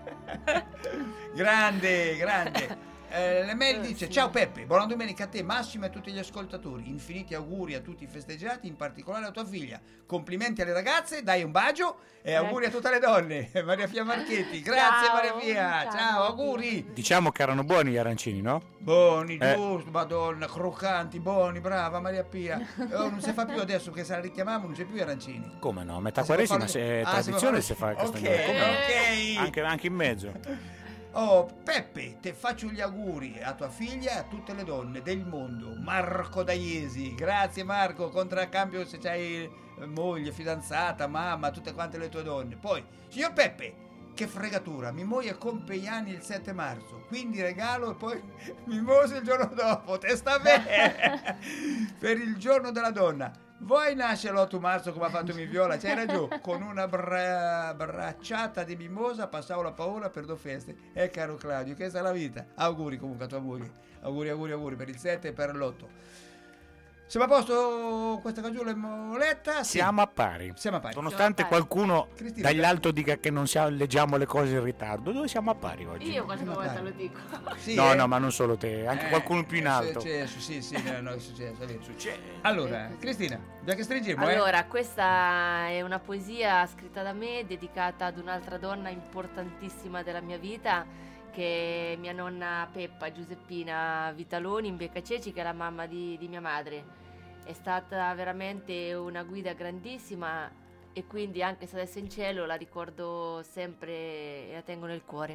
Grande, grande. Eh, le mail dice: ciao Peppe, buona domenica a te, Massimo e a tutti gli ascoltatori. Infiniti auguri a tutti i festeggiati, in particolare a tua figlia. Complimenti alle ragazze, dai un bacio e auguri a tutte le donne. Maria Pia Marchetti, grazie. Ciao, Maria Pia, ciao, ciao, auguri. Diciamo che erano buoni gli arancini, no? Buoni, eh. giusto, madonna, croccanti, buoni, brava Maria Pia. Oh, non si fa più adesso che se la richiamiamo, non c'è più arancini. Come no? Metà quaresima è tradizione, si fa castagnolo. Ok, ok. Anche, anche in mezzo. Oh Peppe, te faccio gli auguri a tua figlia e a tutte le donne del mondo. Marco da Iesi, grazie Marco, contraccambio se c'hai moglie, fidanzata, mamma, tutte quante le tue donne. Poi, signor Peppe, che fregatura, mi muoio a compleanni il sette marzo, quindi regalo e poi mimosa il giorno dopo, te sta bene. Per il giorno della donna. Vuoi nascere l'otto marzo come ha fatto mia Viola? C'hai ragione, con una bra- bracciata di mimosa passavo la paura per due feste. Eh caro Claudio, questa è la vita. Auguri comunque a tua moglie. Auguri, auguri, auguri per il sette e per l'otto. Siamo a posto questa fagiolo in moletta? Sì. Siamo a pari. Siamo a pari. Nonostante Siamo a pari. qualcuno Cristina, dall'alto dica che non siamo, leggiamo le cose in ritardo, noi siamo a pari oggi. Io qualche volta lo dico. Sì, no, eh? no, ma non solo te, anche Eh, qualcuno più in alto. È successo, sì, sì, no, no, è successo. È successo. Allora, Cristina, già che stringiamo, Allora, eh? questa è una poesia scritta da me, dedicata ad un'altra donna importantissima della mia vita, che è mia nonna Peppa Giuseppina Vitaloni in Beccaceci, che è la mamma di, di mia madre. È stata veramente una guida grandissima e quindi anche se adesso è in cielo la ricordo sempre e la tengo nel cuore.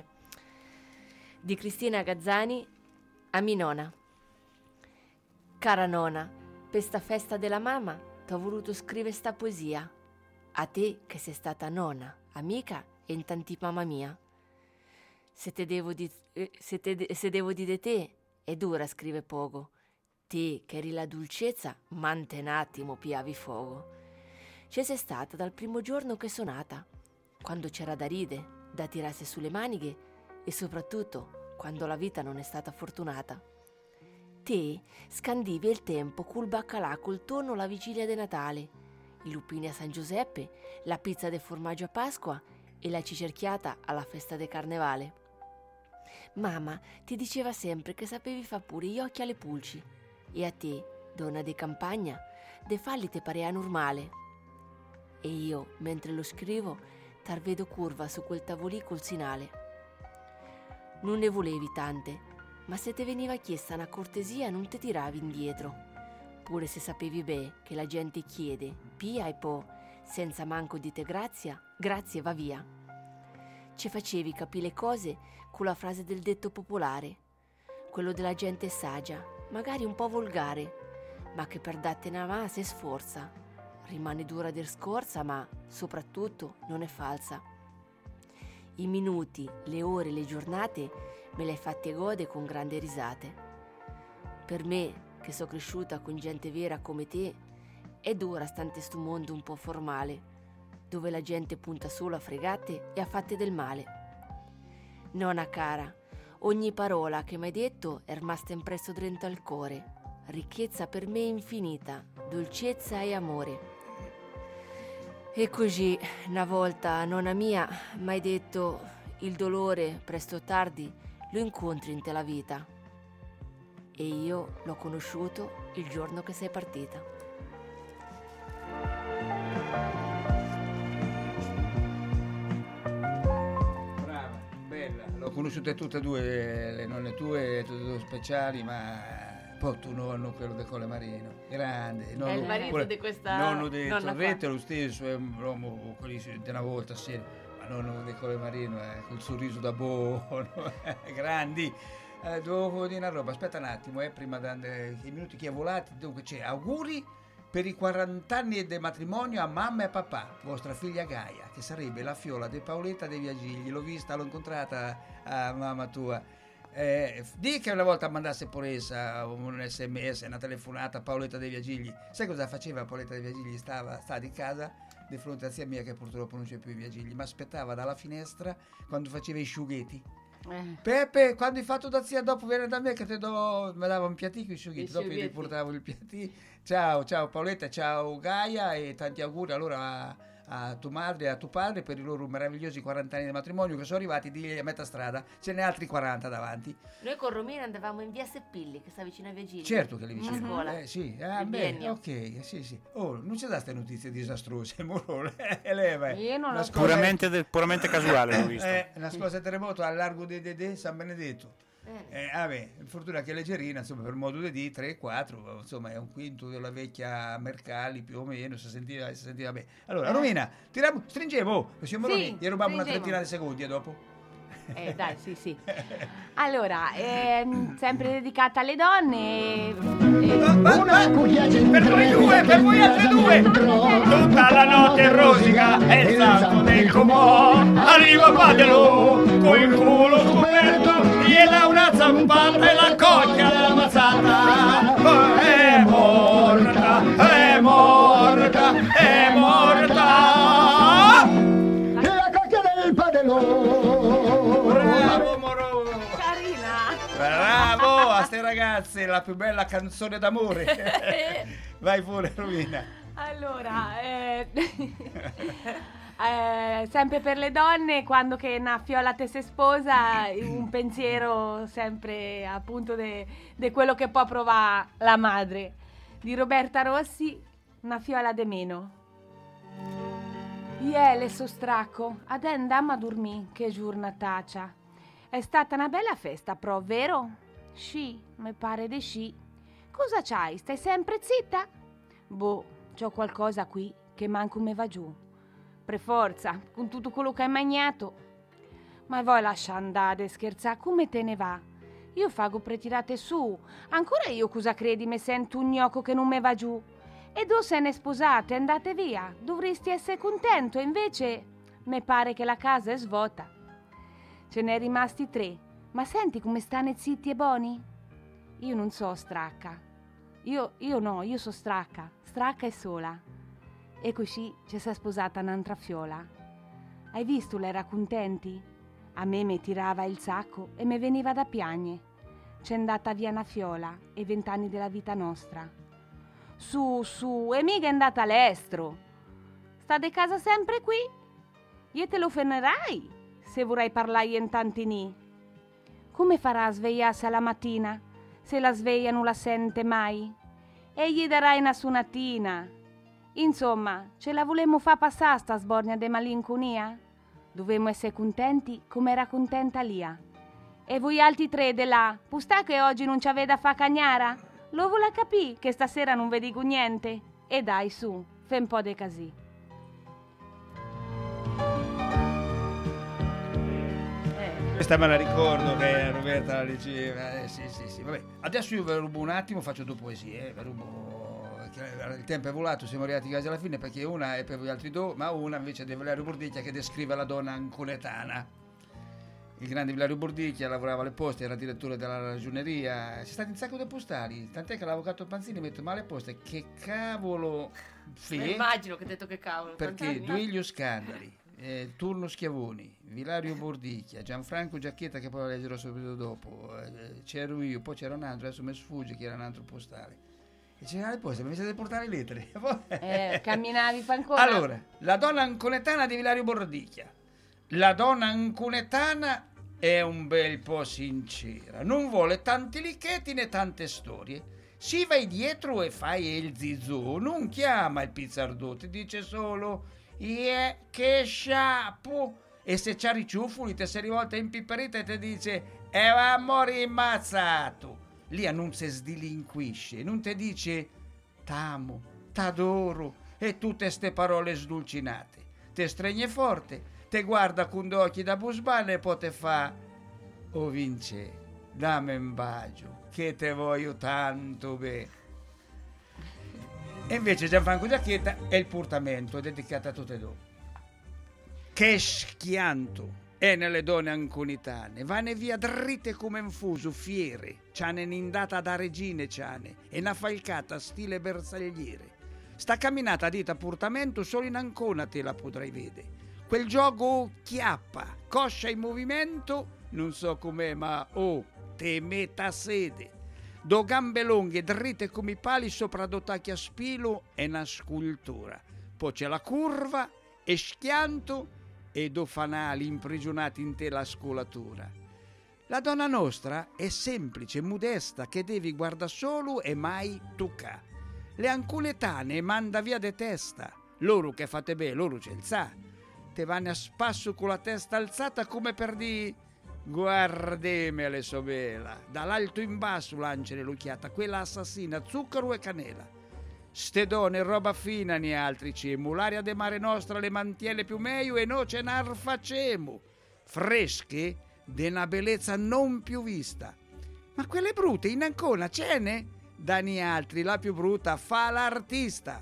Di Cristina Gazzani a mia nonna. Cara nonna, per sta festa della mamma t'ho voluto scrivere sta poesia. A te che sei stata nonna, amica e intanti mamma mia. Se te devo di, eh, se te, se devo dire te, è dura scrive poco. Te che eri la dolcezza, mante un attimo piavi fuoco. Ci sei stata dal primo giorno che sono nata, quando c'era da ride, da tirarsi sulle maniche e soprattutto quando la vita non è stata fortunata. Te scandivi il tempo col baccalà, col tonno la vigilia di Natale, i lupini a San Giuseppe, la pizza del formaggio a Pasqua e la cicerchiata alla festa del carnevale. Mamma ti diceva sempre che sapevi far pure gli occhi alle pulci e a te, donna di campagna, de falli te parea normale. E io, mentre lo scrivo, t'ar vedo curva su quel tavolì col sinale. Non ne volevi tante, ma se te veniva chiesta una cortesia non te tiravi indietro, pure se sapevi bene che la gente chiede, pia e po', senza manco di te grazia, grazie va via. Ci facevi capire le cose con la frase del detto popolare, quello della gente saggia, magari un po' volgare, ma che per datte una mano si sforza, rimane dura der scorza, ma soprattutto non è falsa. I minuti, le ore, le giornate me le hai fatte gode con grandi risate. Per me, che so cresciuta con gente vera come te, è dura stante sto mondo un po' formale, dove la gente punta solo a fregate e a fatte del male. Nonna cara, ogni parola che m'hai detto è rimasta impresso dentro al cuore, ricchezza per me infinita, dolcezza e amore. E così, una volta, nonna mia, m'hai detto, il dolore, presto o tardi, lo incontri in te la vita. E io l'ho conosciuto il giorno che sei partita. Brava, bella. L'ho conosciute tutte e due, le nonne tue, tutte e due speciali, ma... Poi tu nonno, quello di Colle Marino, grande. È il marito pure, di questa nonno di nonna Torrette, qua. lo stesso, è un uomo quelli di una volta, sì, ma nonno di Colle Marino, eh, col sorriso da buono, grandi. Eh, devo dire una roba, aspetta un attimo, eh, prima dei minuti che è volati, dunque c'è auguri per i quaranta anni del matrimonio a mamma e papà, vostra figlia Gaia, che sarebbe la fiola di Paoletta dei Viagigli, l'ho vista, l'ho incontrata a mamma tua. Eh, di che una volta mandasse pure essa un sms, una telefonata a Paoletta dei Viagigli. Sai cosa faceva Paoletta dei Viagigli? Stava, stava di casa di fronte a zia mia, che purtroppo non c'è più i Viagigli, ma aspettava dalla finestra quando faceva i sciughetti. Eh. Peppe, quando hai fatto da zia, dopo viene da me che ti do, mi dava un piatino con i sciughetti, dopo io ti portavo il piatino. Ciao, ciao Paoletta, ciao Gaia e tanti auguri allora a, a tua madre e a tuo padre per i loro meravigliosi quaranta anni di matrimonio che sono arrivati di a metà strada, ce n'è altri quaranta davanti. Noi con Romina andavamo in via Seppilli, che sta vicino ai Viagigli. Certo che lì vicino. A scuola. Eh, sì, ah, Il beh, biennio. ok, sì, sì. Oh, non c'è da queste notizie disastrose, Morone. Eh, leva. Io non Una lo scossa- Puramente, de- puramente casuale l'ho visto. Eh, una scossa terremoto al largo di Dedè, San Benedetto. Eh, vabbè, fortuna che è leggerina, insomma, per modo di dire, tre quattro, insomma, è un quinto della vecchia Mercalli, più o meno, si sentiva, si sentiva bene. Allora, Eh. Romina, tiriamo, stringiamo, siamo Sì, Romina, gli rubiamo una stringiamo. trentina di secondi e dopo. Eh, dai, sì, sì. Allora, ehm, sempre dedicata alle donne. Per voi due, per voi altri due! Tutta la notte rosica è il santo del comò. Arriva Padelo con il culo scoperto, gli dà una zampata e la cocchia della mazzata. È morta, è morta, è morta. La cocchia del padellone. Bravo Moro! Carina! Bravo a ste ragazze, la più bella canzone d'amore. Vai pure Romina. Allora, eh, eh, sempre per le donne, quando che una fiola te si sposa, un pensiero sempre appunto di quello che può provare la madre. Di Roberta Rossi, una fiola de meno. Iele sostracco, ad andam a dormì, che giornataccia. È stata una bella festa, però, vero? Sì, mi pare di sì. Cosa c'hai? Stai sempre zitta? Boh, c'ho qualcosa qui che manco me va giù. Per forza, con tutto quello che hai mangiato. Ma voi lascia andare, scherza, come te ne va? Io fago pretirate su. Ancora io cosa credi mi sento un gnocco che non me va giù? E due se ne sposate, andate via. Dovresti essere contento, invece me pare che la casa è svota. Ce n'è rimasti tre. Ma senti come stanno zitti e buoni? Io non so stracca. Io, io no, io so stracca. Stracca e sola. E così ci si è sposata un'altra fiola. Hai visto, l'era contenti? A me mi tirava il sacco e mi veniva da piagne. C'è andata via una fiola e vent'anni della vita nostra. Su, su, e mica è andata all'estero. Sta di casa sempre qui. Io te lo fermerai se vorrai parlare in tantini. Come farà a svegliarsi alla mattina se la sveglia non la sente mai? E gli darai una suonatina. Insomma, ce la volemo fa passare sta sbornia de malinconia? Dovemmo essere contenti come era contenta Lia. E voi altri tre de là, pustà che oggi non ci avete da fa cagnara? Lo vuole capì che stasera non vedi niente? E dai su, fai un po' de casì. Questa me la ricordo che Roberta la diceva. Eh, sì, sì, sì. Vabbè, adesso io ve lo rubo un attimo, faccio due poesie. Eh. Ve rubo... Il tempo è volato, siamo arrivati quasi alla fine perché una è per voi altri due, ma una invece è di Valerio Bordicchia che descrive la donna anconetana. Il grande Valerio Bordicchia lavorava alle poste, era direttore della ragioneria. C'è stato un sacco di postali, tant'è che l'avvocato Panzini mette male poste. Che cavolo fe? Immagino che ha detto che cavolo. Perché Duilio Scandali, eh, Turno Schiavoni, Vilario Bordicchia, Gianfranco Giacchetta, che poi la leggerò subito dopo, eh, c'ero io, poi c'era un altro, adesso mi sfugge che era un altro postale. E c'era le poste, mi siete portare le lettere. Eh, camminavi ancora. Allora, la donna anconetana di Vilario Bordicchia. La donna anconetana è un bel po' sincera, non vuole tanti licchetti né tante storie. Si vai dietro e fai il zizzo, non chiama il pizzardò, ti dice solo "ie che sciapo", e se c'ha ricciuffoli te sei rivolta in piperita e ti dice "e va a morire immazzato". Lì non si sdilinquisce, non ti dice "t'amo, t'adoro" e tutte ste parole sdulcinate. Te stregne forte, te guarda con due occhi da busbana e poi te fa "o Vince, dammi un bacio, che te voglio tanto bene". E invece Gianfranco Giacchetta è il portamento, è dedicato a tutte e due. Che schianto è nelle donne anconitane, vanno via dritte come un fuso, fiere, c'hanno un'indata da regine, c'hanno, e una falcata stile bersagliere. Sta camminata a dita portamento solo in Ancona te la potrai vedere. Quel gioco chiappa, coscia in movimento, non so com'è, ma oh, te metta sede. Do gambe lunghe, dritte come i pali, sopra do tacchi a spilo, è una scultura. Poi c'è la curva, e schianto, e do fanali imprigionati in te la scolatura. La donna nostra è semplice, modesta, che devi guardare solo e mai tocca. Le anconetane manda via de testa, loro che fate bene, loro ce il sa. Te vanno a spasso con la testa alzata come per di guardemele so bella. Dall'alto in basso lanciare l'occhiata, quella assassina, zucchero e canela. Ste donne roba fina ne altri cemo, l'aria de mare nostra le mantiene più meglio e no ce n'ar facemo. Fresche de una bellezza non più vista. Ma quelle brutte in Ancona ce ne? Da ni altri la più brutta fa l'artista.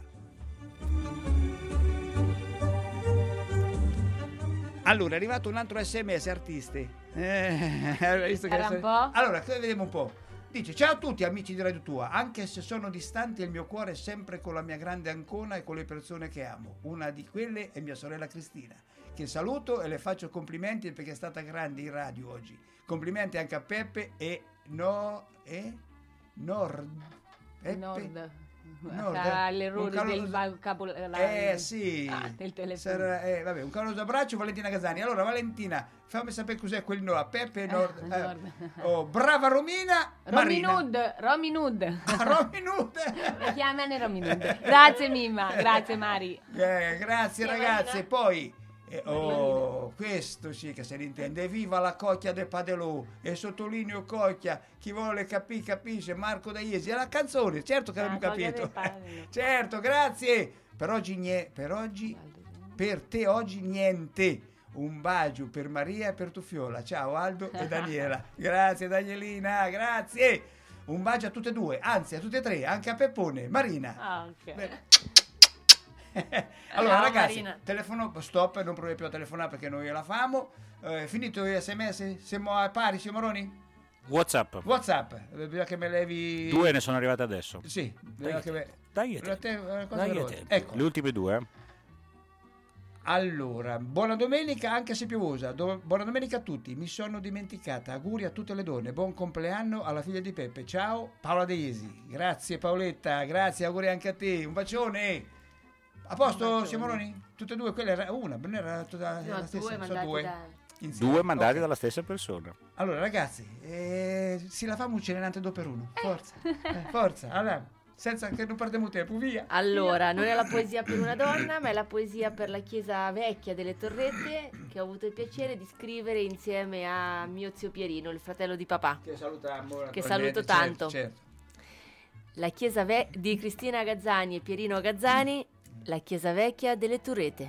Allora, è arrivato un altro sms, artiste. Eh, visto che Era un po'? Allora, vediamo un po'. Dice: ciao a tutti amici di Radio Tua, anche se sono distanti il mio cuore è sempre con la mia grande Ancona e con le persone che amo. Una di quelle è mia sorella Cristina, che saluto e le faccio complimenti perché è stata grande in radio oggi. Complimenti anche a Peppe e no e Nord. Peppe? Nord. Nord. Sarà l'errore Un del calo- vocabolario. Eh sì, Ah, del telefono. Sarà- eh, vabbè, un caloroso abbraccio Valentina Casani. Allora Valentina, fammi sapere cos'è quel no a Peppe Nord. Eh, eh. Nord. Oh, brava Romina, Marina. Rominud, Rominud. Rominud. Mi chiamano Rominud. Grazie Mimma, grazie Mari. Eh, grazie Sì, ragazzi. Marina. E poi eh, oh, questo sì che se ne intende. Viva la cocchia de Padelò. E sottolineo cocchia. Chi vuole capire capisce. Marco da Iesi. È la canzone, certo che La abbiamo cocchia capito. de Padelò. Certo, grazie. Per oggi niente. Per oggi per te oggi niente. Un bacio per Maria e per tu Fiola. Ciao Aldo e Daniela. Grazie Danielina, grazie. Un bacio a tutte e due, anzi a tutte e tre, anche a Peppone. Marina. Ah, ok. Allora Ciao, ragazzi, Marina. telefono, stop, non provi più a telefonare perché noi la famo. Eh, finito gli sms? Siamo a pari, siamo Moroni? WhatsApp. WhatsApp, bisogna che me levi... Due ne sono arrivate adesso. Sì, bisogna che me... Dai a te. A te, una cosa Dai a veloce. te. Ecco. Le ultime due. eh. Allora, buona domenica anche se piovosa. Do- buona domenica a tutti. Mi sono dimenticata. Auguri a tutte le donne. Buon compleanno alla figlia di Peppe. Ciao, Paola De Iesi. Grazie Paoletta, grazie, auguri anche a te. Un bacione. A posto, Simoroni? Tutte e due? Quella era una, non era tutta No, la due stessa? mandati Sono due. da- Insieme. Due mandati Ok. dalla stessa persona. Allora ragazzi, eh, si la fa un cenante due per uno, forza, Eh. eh, forza, allora, senza che non perdiamo tempo, via. Allora, non è la poesia per una donna, ma è la poesia per la chiesa vecchia delle Torrette, che ho avuto il piacere di scrivere insieme a mio zio Pierino, il fratello di papà. Che salutiamo. Che naturalmente, saluto tanto. certo, certo. La chiesa ve- di Cristina Gazzani e Pierino Gazzani, la chiesa vecchia delle Torrette.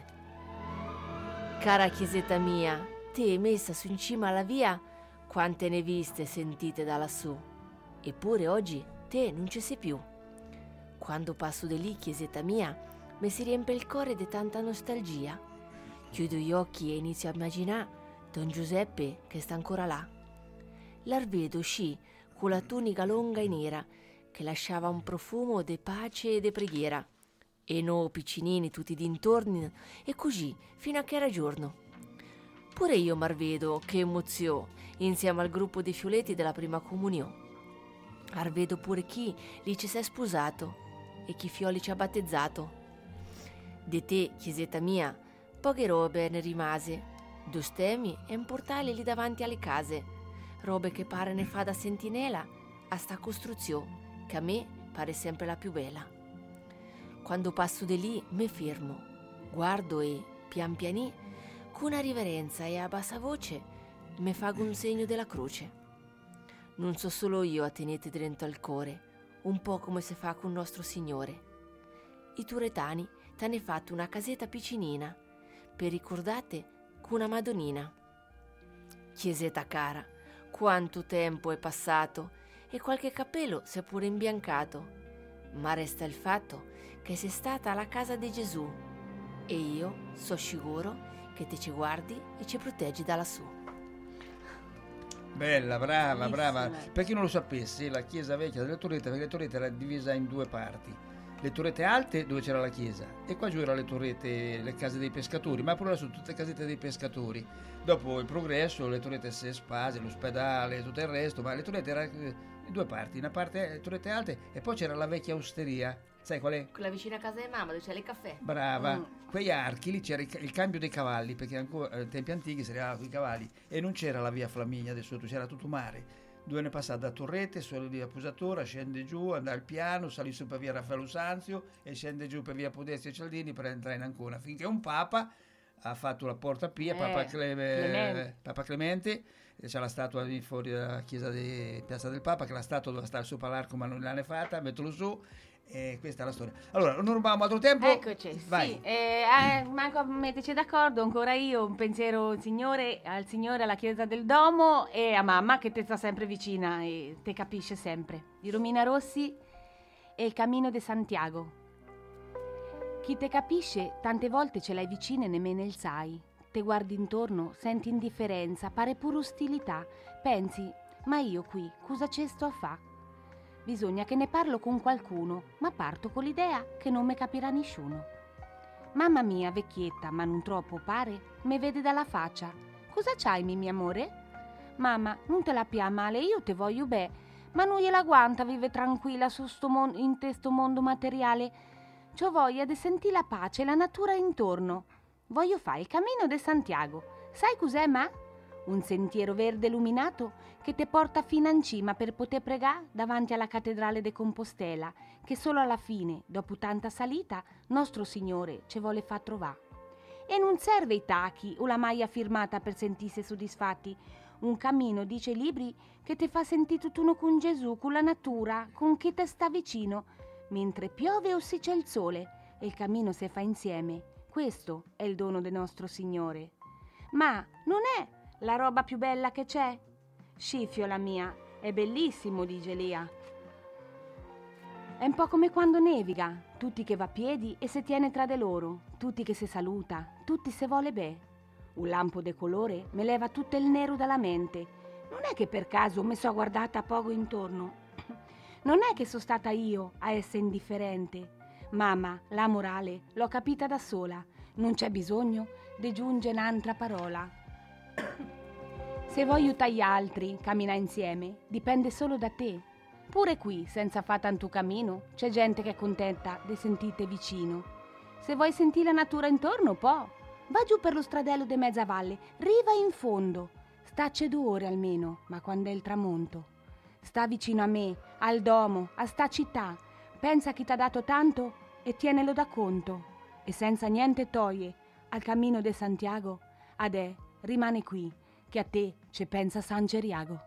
Cara chiesetta mia, te messa su in cima alla via, quante ne viste e sentite da lassù. Eppure oggi te non ci sei più. Quando passo di lì, chiesetta mia, mi si riempie il cuore di tanta nostalgia. Chiudo gli occhi e inizio a immaginare Don Giuseppe che sta ancora là. L'arvedo uscì con la tunica lunga e nera che lasciava un profumo di pace e di preghiera. E noi piccinini tutti dintorno e così fino a che era giorno. Pure io marvedo che emozione insieme al gruppo dei fioletti della prima comunione. Arvedo pure chi lì ci si è sposato e chi fioli ci ha battezzato. De te, chiesetta mia, poche robe ne rimase, due stemmi e un portale lì davanti alle case, robe che pare ne fa da sentinela a sta costruzione, che a me pare sempre la più bella. Quando passo di lì mi fermo, guardo e, pian pianì, con una riverenza e a bassa voce, mi fago un segno della croce. Non so solo io a tenete dentro al cuore, un po' come si fa con nostro Signore. I turetani t'hanno fatto una casetta piccinina, per ricordate con una Madonnina. Chiesetta cara, quanto tempo è passato e qualche capello si è pure imbiancato, ma resta il fatto che sei stata alla casa di Gesù e io so sicuro che te ci guardi e ci proteggi da lassù. Bella, brava, brava. Bellissima. Per chi non lo sapesse, la chiesa vecchia delle Torrette, perché le Torrette era divisa in due parti. Le torrette alte dove c'era la chiesa e qua giù erano le torrette, le case dei pescatori, ma pure sono tutte casette dei pescatori. Dopo il progresso le torrette si espase, l'ospedale e tutto il resto, ma le torrette erano in due parti, una parte le torrette alte e poi c'era la vecchia osteria. Sai qual è? Quella vicina a casa di mamma dove c'è il caffè. Brava, Mm. quegli archi lì c'era il, il cambio dei cavalli, perché ancora ai tempi antichi si arrivava con i cavalli e non c'era la via Flaminia del sotto, c'era tutto mare. Due ne passare da Torrette, solo lì a Pusatora, scende giù, andare al piano, salì su per via Raffaello Sanzio e scende giù per via Podesti e Cialdini per entrare in Ancona, finché un papa ha fatto la porta Pia, Eh, Papa, Cleme- Clemente. Papa Clemente, e c'è la statua lì fuori dalla chiesa di Piazza del Papa, che la statua doveva stare sopra l'arco ma non l'hanno fatta, metterlo su. E questa è la storia. Allora, non rubiamo altro tempo. Eccoci, Vai. sì, eh, eh, manco a metterci d'accordo, ancora io un pensiero al Signore, al Signore, alla Chiesa del Domo e a mamma che ti sta sempre vicina e te capisce sempre. Di Romina Rossi e il Cammino di Santiago. Chi te capisce tante volte ce l'hai vicina e nemmeno il sai. Te guardi intorno, senti indifferenza, pare pure ostilità. Pensi, ma io qui cosa ci sto a fa'? Bisogna che ne parlo con qualcuno, ma parto con l'idea che non me capirà nessuno. Mamma mia, vecchietta, ma non troppo pare, me vede dalla faccia. Cosa c'hai, mi mio amore? Mamma, non te la pia male, io te voglio bene, ma non gliela guanta vive tranquilla su sto mon- in questo mondo materiale. C'ho voglia di sentire la pace e la natura intorno. Voglio fare il cammino di Santiago. Sai cos'è, ma? Un sentiero verde illuminato che te porta fino in cima per poter pregare davanti alla cattedrale de Compostela, che solo alla fine, dopo tanta salita, nostro Signore ci vuole far trovare. E non serve i tacchi o la maglia firmata per sentirsi soddisfatti. Un cammino, dice i libri, che te fa sentire tutt'uno con Gesù, con la natura, con chi te sta vicino, mentre piove o si c'è il sole e il cammino si fa insieme. Questo è il dono del nostro Signore. Ma non è la roba più bella che c'è? Scifiola mia, è bellissimo, dice Lia. È un po' come quando neviga, tutti che va a piedi e se tiene tra de loro, tutti che se saluta, tutti se vuole bene. Un lampo de colore me leva tutto il nero dalla mente. Non è che per caso mi so guardata poco intorno. Non è che sono stata io a essere indifferente. Mamma, la morale, l'ho capita da sola. Non c'è bisogno di giungere un'altra parola. Se vuoi aiutare gli altri, cammina insieme, dipende solo da te. Pure qui, senza fare tanto cammino, c'è gente che è contenta di sentirti vicino. Se vuoi sentire la natura intorno, po'. Va giù per lo stradello de mezza valle, riva in fondo. Stacce due ore almeno, ma quando è il tramonto. Sta vicino a me, al domo, a sta città. Pensa chi t'ha dato tanto e tienelo da conto. E senza niente toglie, al cammino de Santiago, adè, rimane qui, che a te ce pensa San Geriago.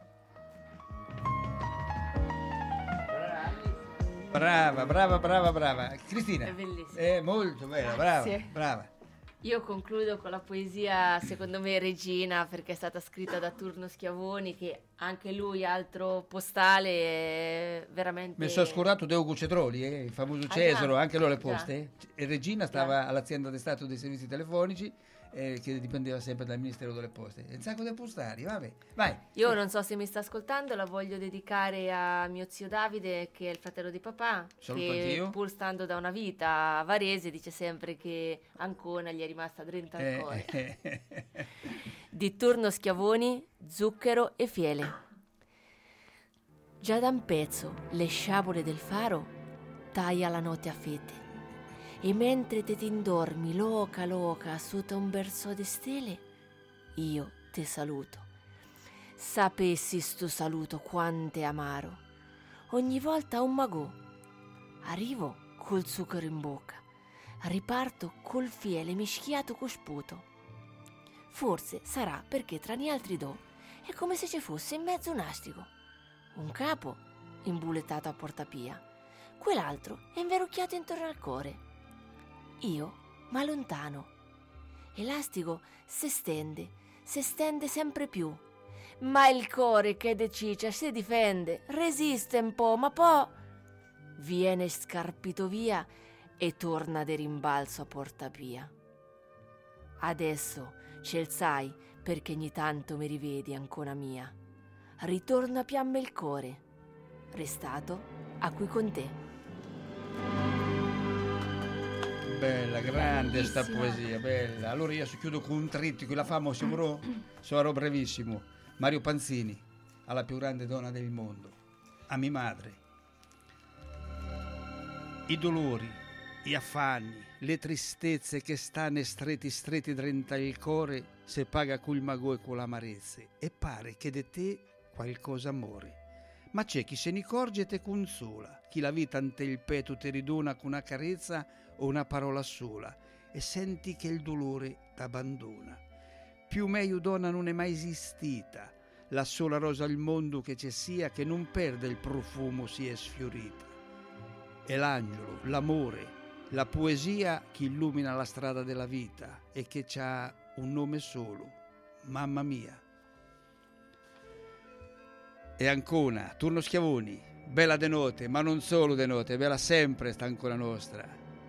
Brava, brava, brava, brava. Cristina. È bellissimo. È molto bella, brava, Grazie. brava. Io concludo con la poesia, secondo me, Regina, perché è stata scritta da Turno Schiavoni, che anche lui, altro postale, è veramente... Mi sono scurato Deugo Cetroli, eh, il famoso Ah, Cesaro, già. anche loro le Già. poste. E Regina stava all'azienda di Stato dei servizi telefonici, eh, che dipendeva sempre dal Ministero delle Poste. E un sacco di postari, vabbè. Vai. Io non so se mi sta ascoltando, la voglio dedicare a mio zio Davide, che è il fratello di papà, Saluto che anch'io. pur stando da una vita a Varese dice sempre che Ancona gli è rimasta dritto al Eh, cuore. eh, Di Turno Schiavoni, zucchero e fiele. Già da un pezzo le sciabole del faro taglia la notte a fette. E mentre te ti indormi loca loca sotto un berso di stelle, io te saluto. Sapessi sto saluto quanto è amaro. Ogni volta un magò. Arrivo col zucchero in bocca. Riparto col fiele mischiato con sputo. Forse sarà perché tra gli altri do è come se ci fosse in mezzo un astico. Un capo imbulettato a portapia, quell'altro è inverocchiato intorno al cuore. Io m'allontano. Elastico si stende, si stende sempre più. Ma il cuore che deciccia si difende, resiste un po', ma poi viene scarpito via e torna di rimbalzo a portapia. Adesso ce il sai perché ogni tanto mi rivedi ancora mia. Ritorno a piamme il cuore, restato a qui con te. Bella, grande sta Bellissima. poesia, bella. Allora io chiudo con un trittico, la famo, siamo sarò brevissimo. Mario Panzini, alla più grande donna del mondo, a mia madre. I dolori, gli affanni, le tristezze che stanno stretti stretti dentro il cuore, se paga col mago e con l'amarezze, e pare che de te qualcosa amore. Ma c'è chi se ne accorge e te consola, chi la vita ante il petto te ridona con una carezza o una parola sola, e senti che il dolore t'abbandona. Più meglio donna non è mai esistita, la sola rosa al mondo che c'è sia, che non perde il profumo si è sfiorita. È l'angelo, l'amore, la poesia che illumina la strada della vita e che c'ha un nome solo, mamma mia. E Ancona, Turno Schiavoni, bella de note, ma non solo de note, bella sempre sta Ancona nostra.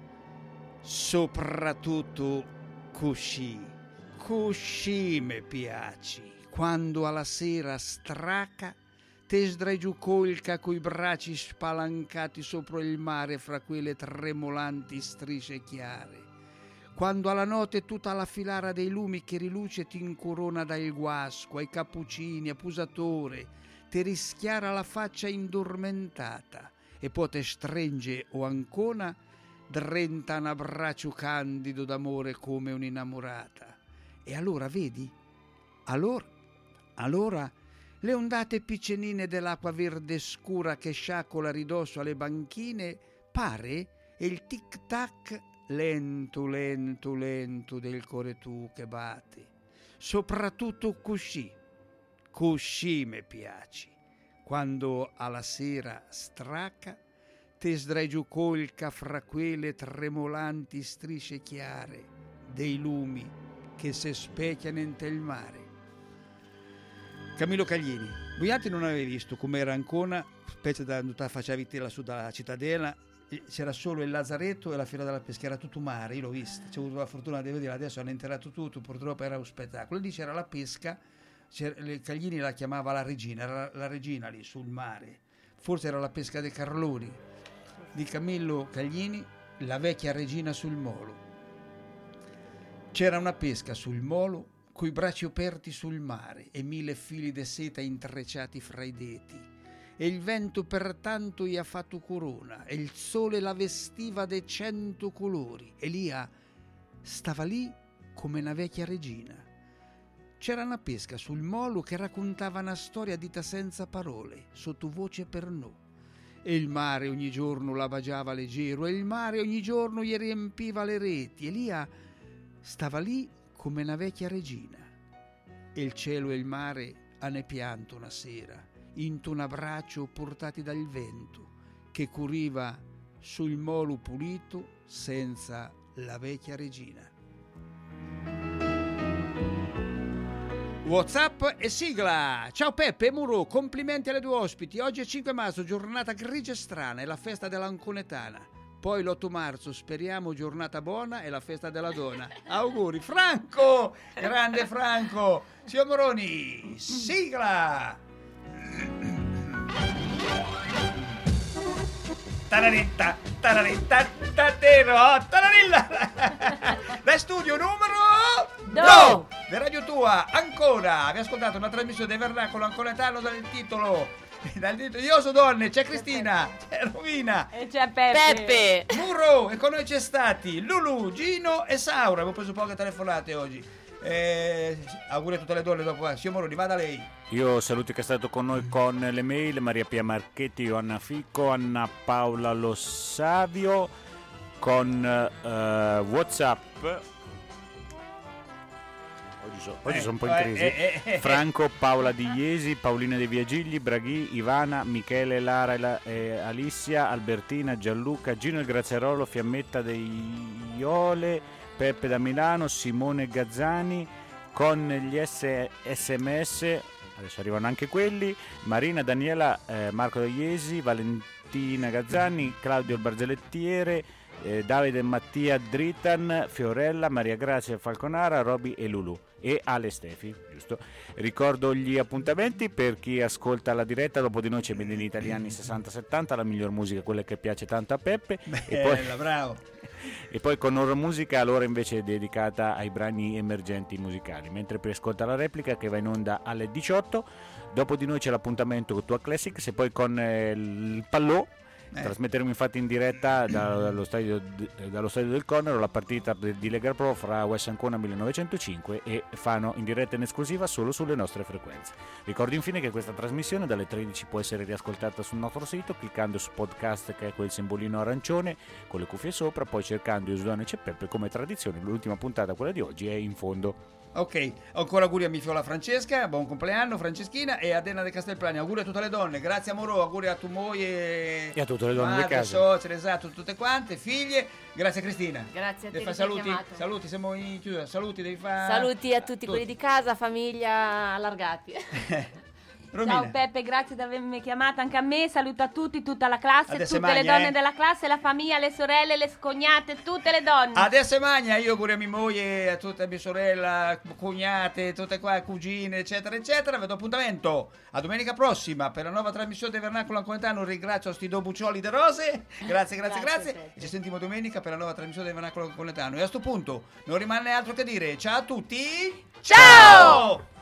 Soprattutto così, così mi piaci, quando alla sera straca te sdrai giù colca coi bracci spalancati sopra il mare fra quelle tremolanti strisce chiare. Quando alla notte tutta la filara dei lumi che riluce ti incorona dal guasco, ai cappuccini, a pusatore, ti rischiara la faccia indormentata e poi te stringe o ancona drenta un abbraccio candido d'amore come un'innamorata. E allora vedi? Allora, allora le ondate piccenine dell'acqua verde scura che sciacola a ridosso alle banchine pare e il tic-tac lento, lento, lento del cuore tu che batte. Soprattutto così, così mi piaci, quando alla sera straca te sdrai giù colca fra quelle tremolanti strisce chiare dei lumi che se specchiano in il mare. Camillo Caglini, voi altri non avevi visto com'era Ancona, specie da quando facevi te lassù dalla cittadella, c'era solo il Lazzaretto e la Fiera della Pesca, era tutto mare, io l'ho visto, c'ho avuto la fortuna di vedere, adesso hanno interrato tutto, purtroppo era un spettacolo. Lì c'era la pesca, c'era, Caglini la chiamava la regina, era la, la regina lì sul mare, forse era la pesca dei Carloni, di Camillo Caglini, la vecchia regina sul molo. C'era una pesca sul molo, coi bracci aperti sul mare e mille fili di seta intrecciati fra i deti, e il vento pertanto gli ha fatto corona, e il sole la vestiva de cento colori, e Lia stava lì come una vecchia regina. C'era una pesca sul molo che raccontava una storia dita senza parole, sottovoce per no. E il mare ogni giorno la baciava leggero, e il mare ogni giorno gli riempiva le reti, e Lia stava lì come una vecchia regina. E il cielo e il mare hanno pianto una sera, into un abbraccio portati dal vento, che curiva sul molo pulito senza la vecchia regina. WhatsApp e sigla. Ciao Peppe e Muro, complimenti alle due ospiti. Oggi è cinque marzo, giornata grigia e strana, è la festa dell'Anconetana. Poi l'otto marzo, speriamo giornata buona, è la festa della donna. Auguri. Franco, grande Franco. Signor Moroni, sigla. Tararitta, tararitta, tatero, tararilla. Da studio numero No! di Radio Tua, ancora. Abbiamo ascoltato una trasmissione del Vernacolo Anconetano dal titolo dal titolo Io so donne, c'è Cristina, c'è Romina E c'è Peppe. Peppe! Muro, e con noi c'è stati Lulu, Gino e Saura. Abbiamo preso poche telefonate oggi. Eh, auguri a tutte le donne dopo. Eh. Signor Moroni, vada lei. Io saluto che è stato con noi con le mail: Maria Pia Marchetti, Ioanna Ficco, Anna Paola Lo Savio, con eh, WhatsApp. Oggi, so, oggi Eh, sono un po' in eh, crisi. eh, eh, eh. Franco, Paola Di Iesi, Paolina De Viagigli, Braghi, Ivana, Michele, Lara, e la- e Alicia, Albertina, Gianluca, Gino il Graziarolo, Fiammetta dei Iole, Peppe da Milano, Simone Gazzani, con gli S- sms, adesso arrivano anche quelli, Marina, Daniela, eh, Marco da Iesi, Valentina Gazzani, Claudio il Barzellettiere, eh, Davide Mattia Dritan, Fiorella, Maria Grazia Falconara, Roby e Lulu e Ale Stefi, giusto? Ricordo gli appuntamenti per chi ascolta la diretta. Dopo di noi c'è Made in Italy anni sessanta settanta, la miglior musica, quella che piace tanto a Peppe. E poi, Bella, bravo. e poi con Ora Musica, l'ora invece è dedicata ai brani emergenti musicali, mentre per ascolta la replica che va in onda alle diciotto. Dopo di noi c'è l'appuntamento con Tua Classics e poi con eh, il Pallò. Eh. Trasmetteremo infatti in diretta dallo stadio, dallo stadio del Conero la partita di Lega Pro fra West Ancona millenovecentocinque e Fano, in diretta in esclusiva solo sulle nostre frequenze. Ricordo infine che questa trasmissione dalle tredici può essere riascoltata sul nostro sito cliccando su podcast, che è quel simbolino arancione con le cuffie sopra, poi cercando Io so donne, c'è Peppe. Come tradizione l'ultima puntata, quella di oggi, è in fondo. Ok, ancora auguri a mia figlia Francesca, buon compleanno Franceschina, e a Dena de Castelplani, auguri a tutte le donne, grazie a Moro, auguri a tua moglie E a tutte le donne di madre, casa. suocere, esatto, tutte quante, figlie, grazie Cristina. Grazie a te Devi che fare mi hai saluti, chiamato. saluti, siamo in chiusura, saluti devi fare. Saluti a tutti quelli di casa, famiglia, allargati. Romina. Ciao Peppe, grazie di avermi chiamata anche a me. Saluto a tutti, tutta la classe, Adesso tutte le magna, donne eh. della classe, la famiglia, le sorelle, le scognate, tutte le donne. Adesso è magna, io auguri a mia moglie, a tutta mia sorella, cognate, tutte qua, cugine, eccetera, eccetera. Vedo appuntamento a domenica prossima per la nuova trasmissione del Vernacolo Anconetano. Ringrazio sti due buccioli de rose. Grazie, grazie, Grazie, grazie. Peppe. E ci sentiamo domenica per la nuova trasmissione del Vernacolo Anconetano. E a sto punto non rimane altro che dire ciao a tutti. Ciao!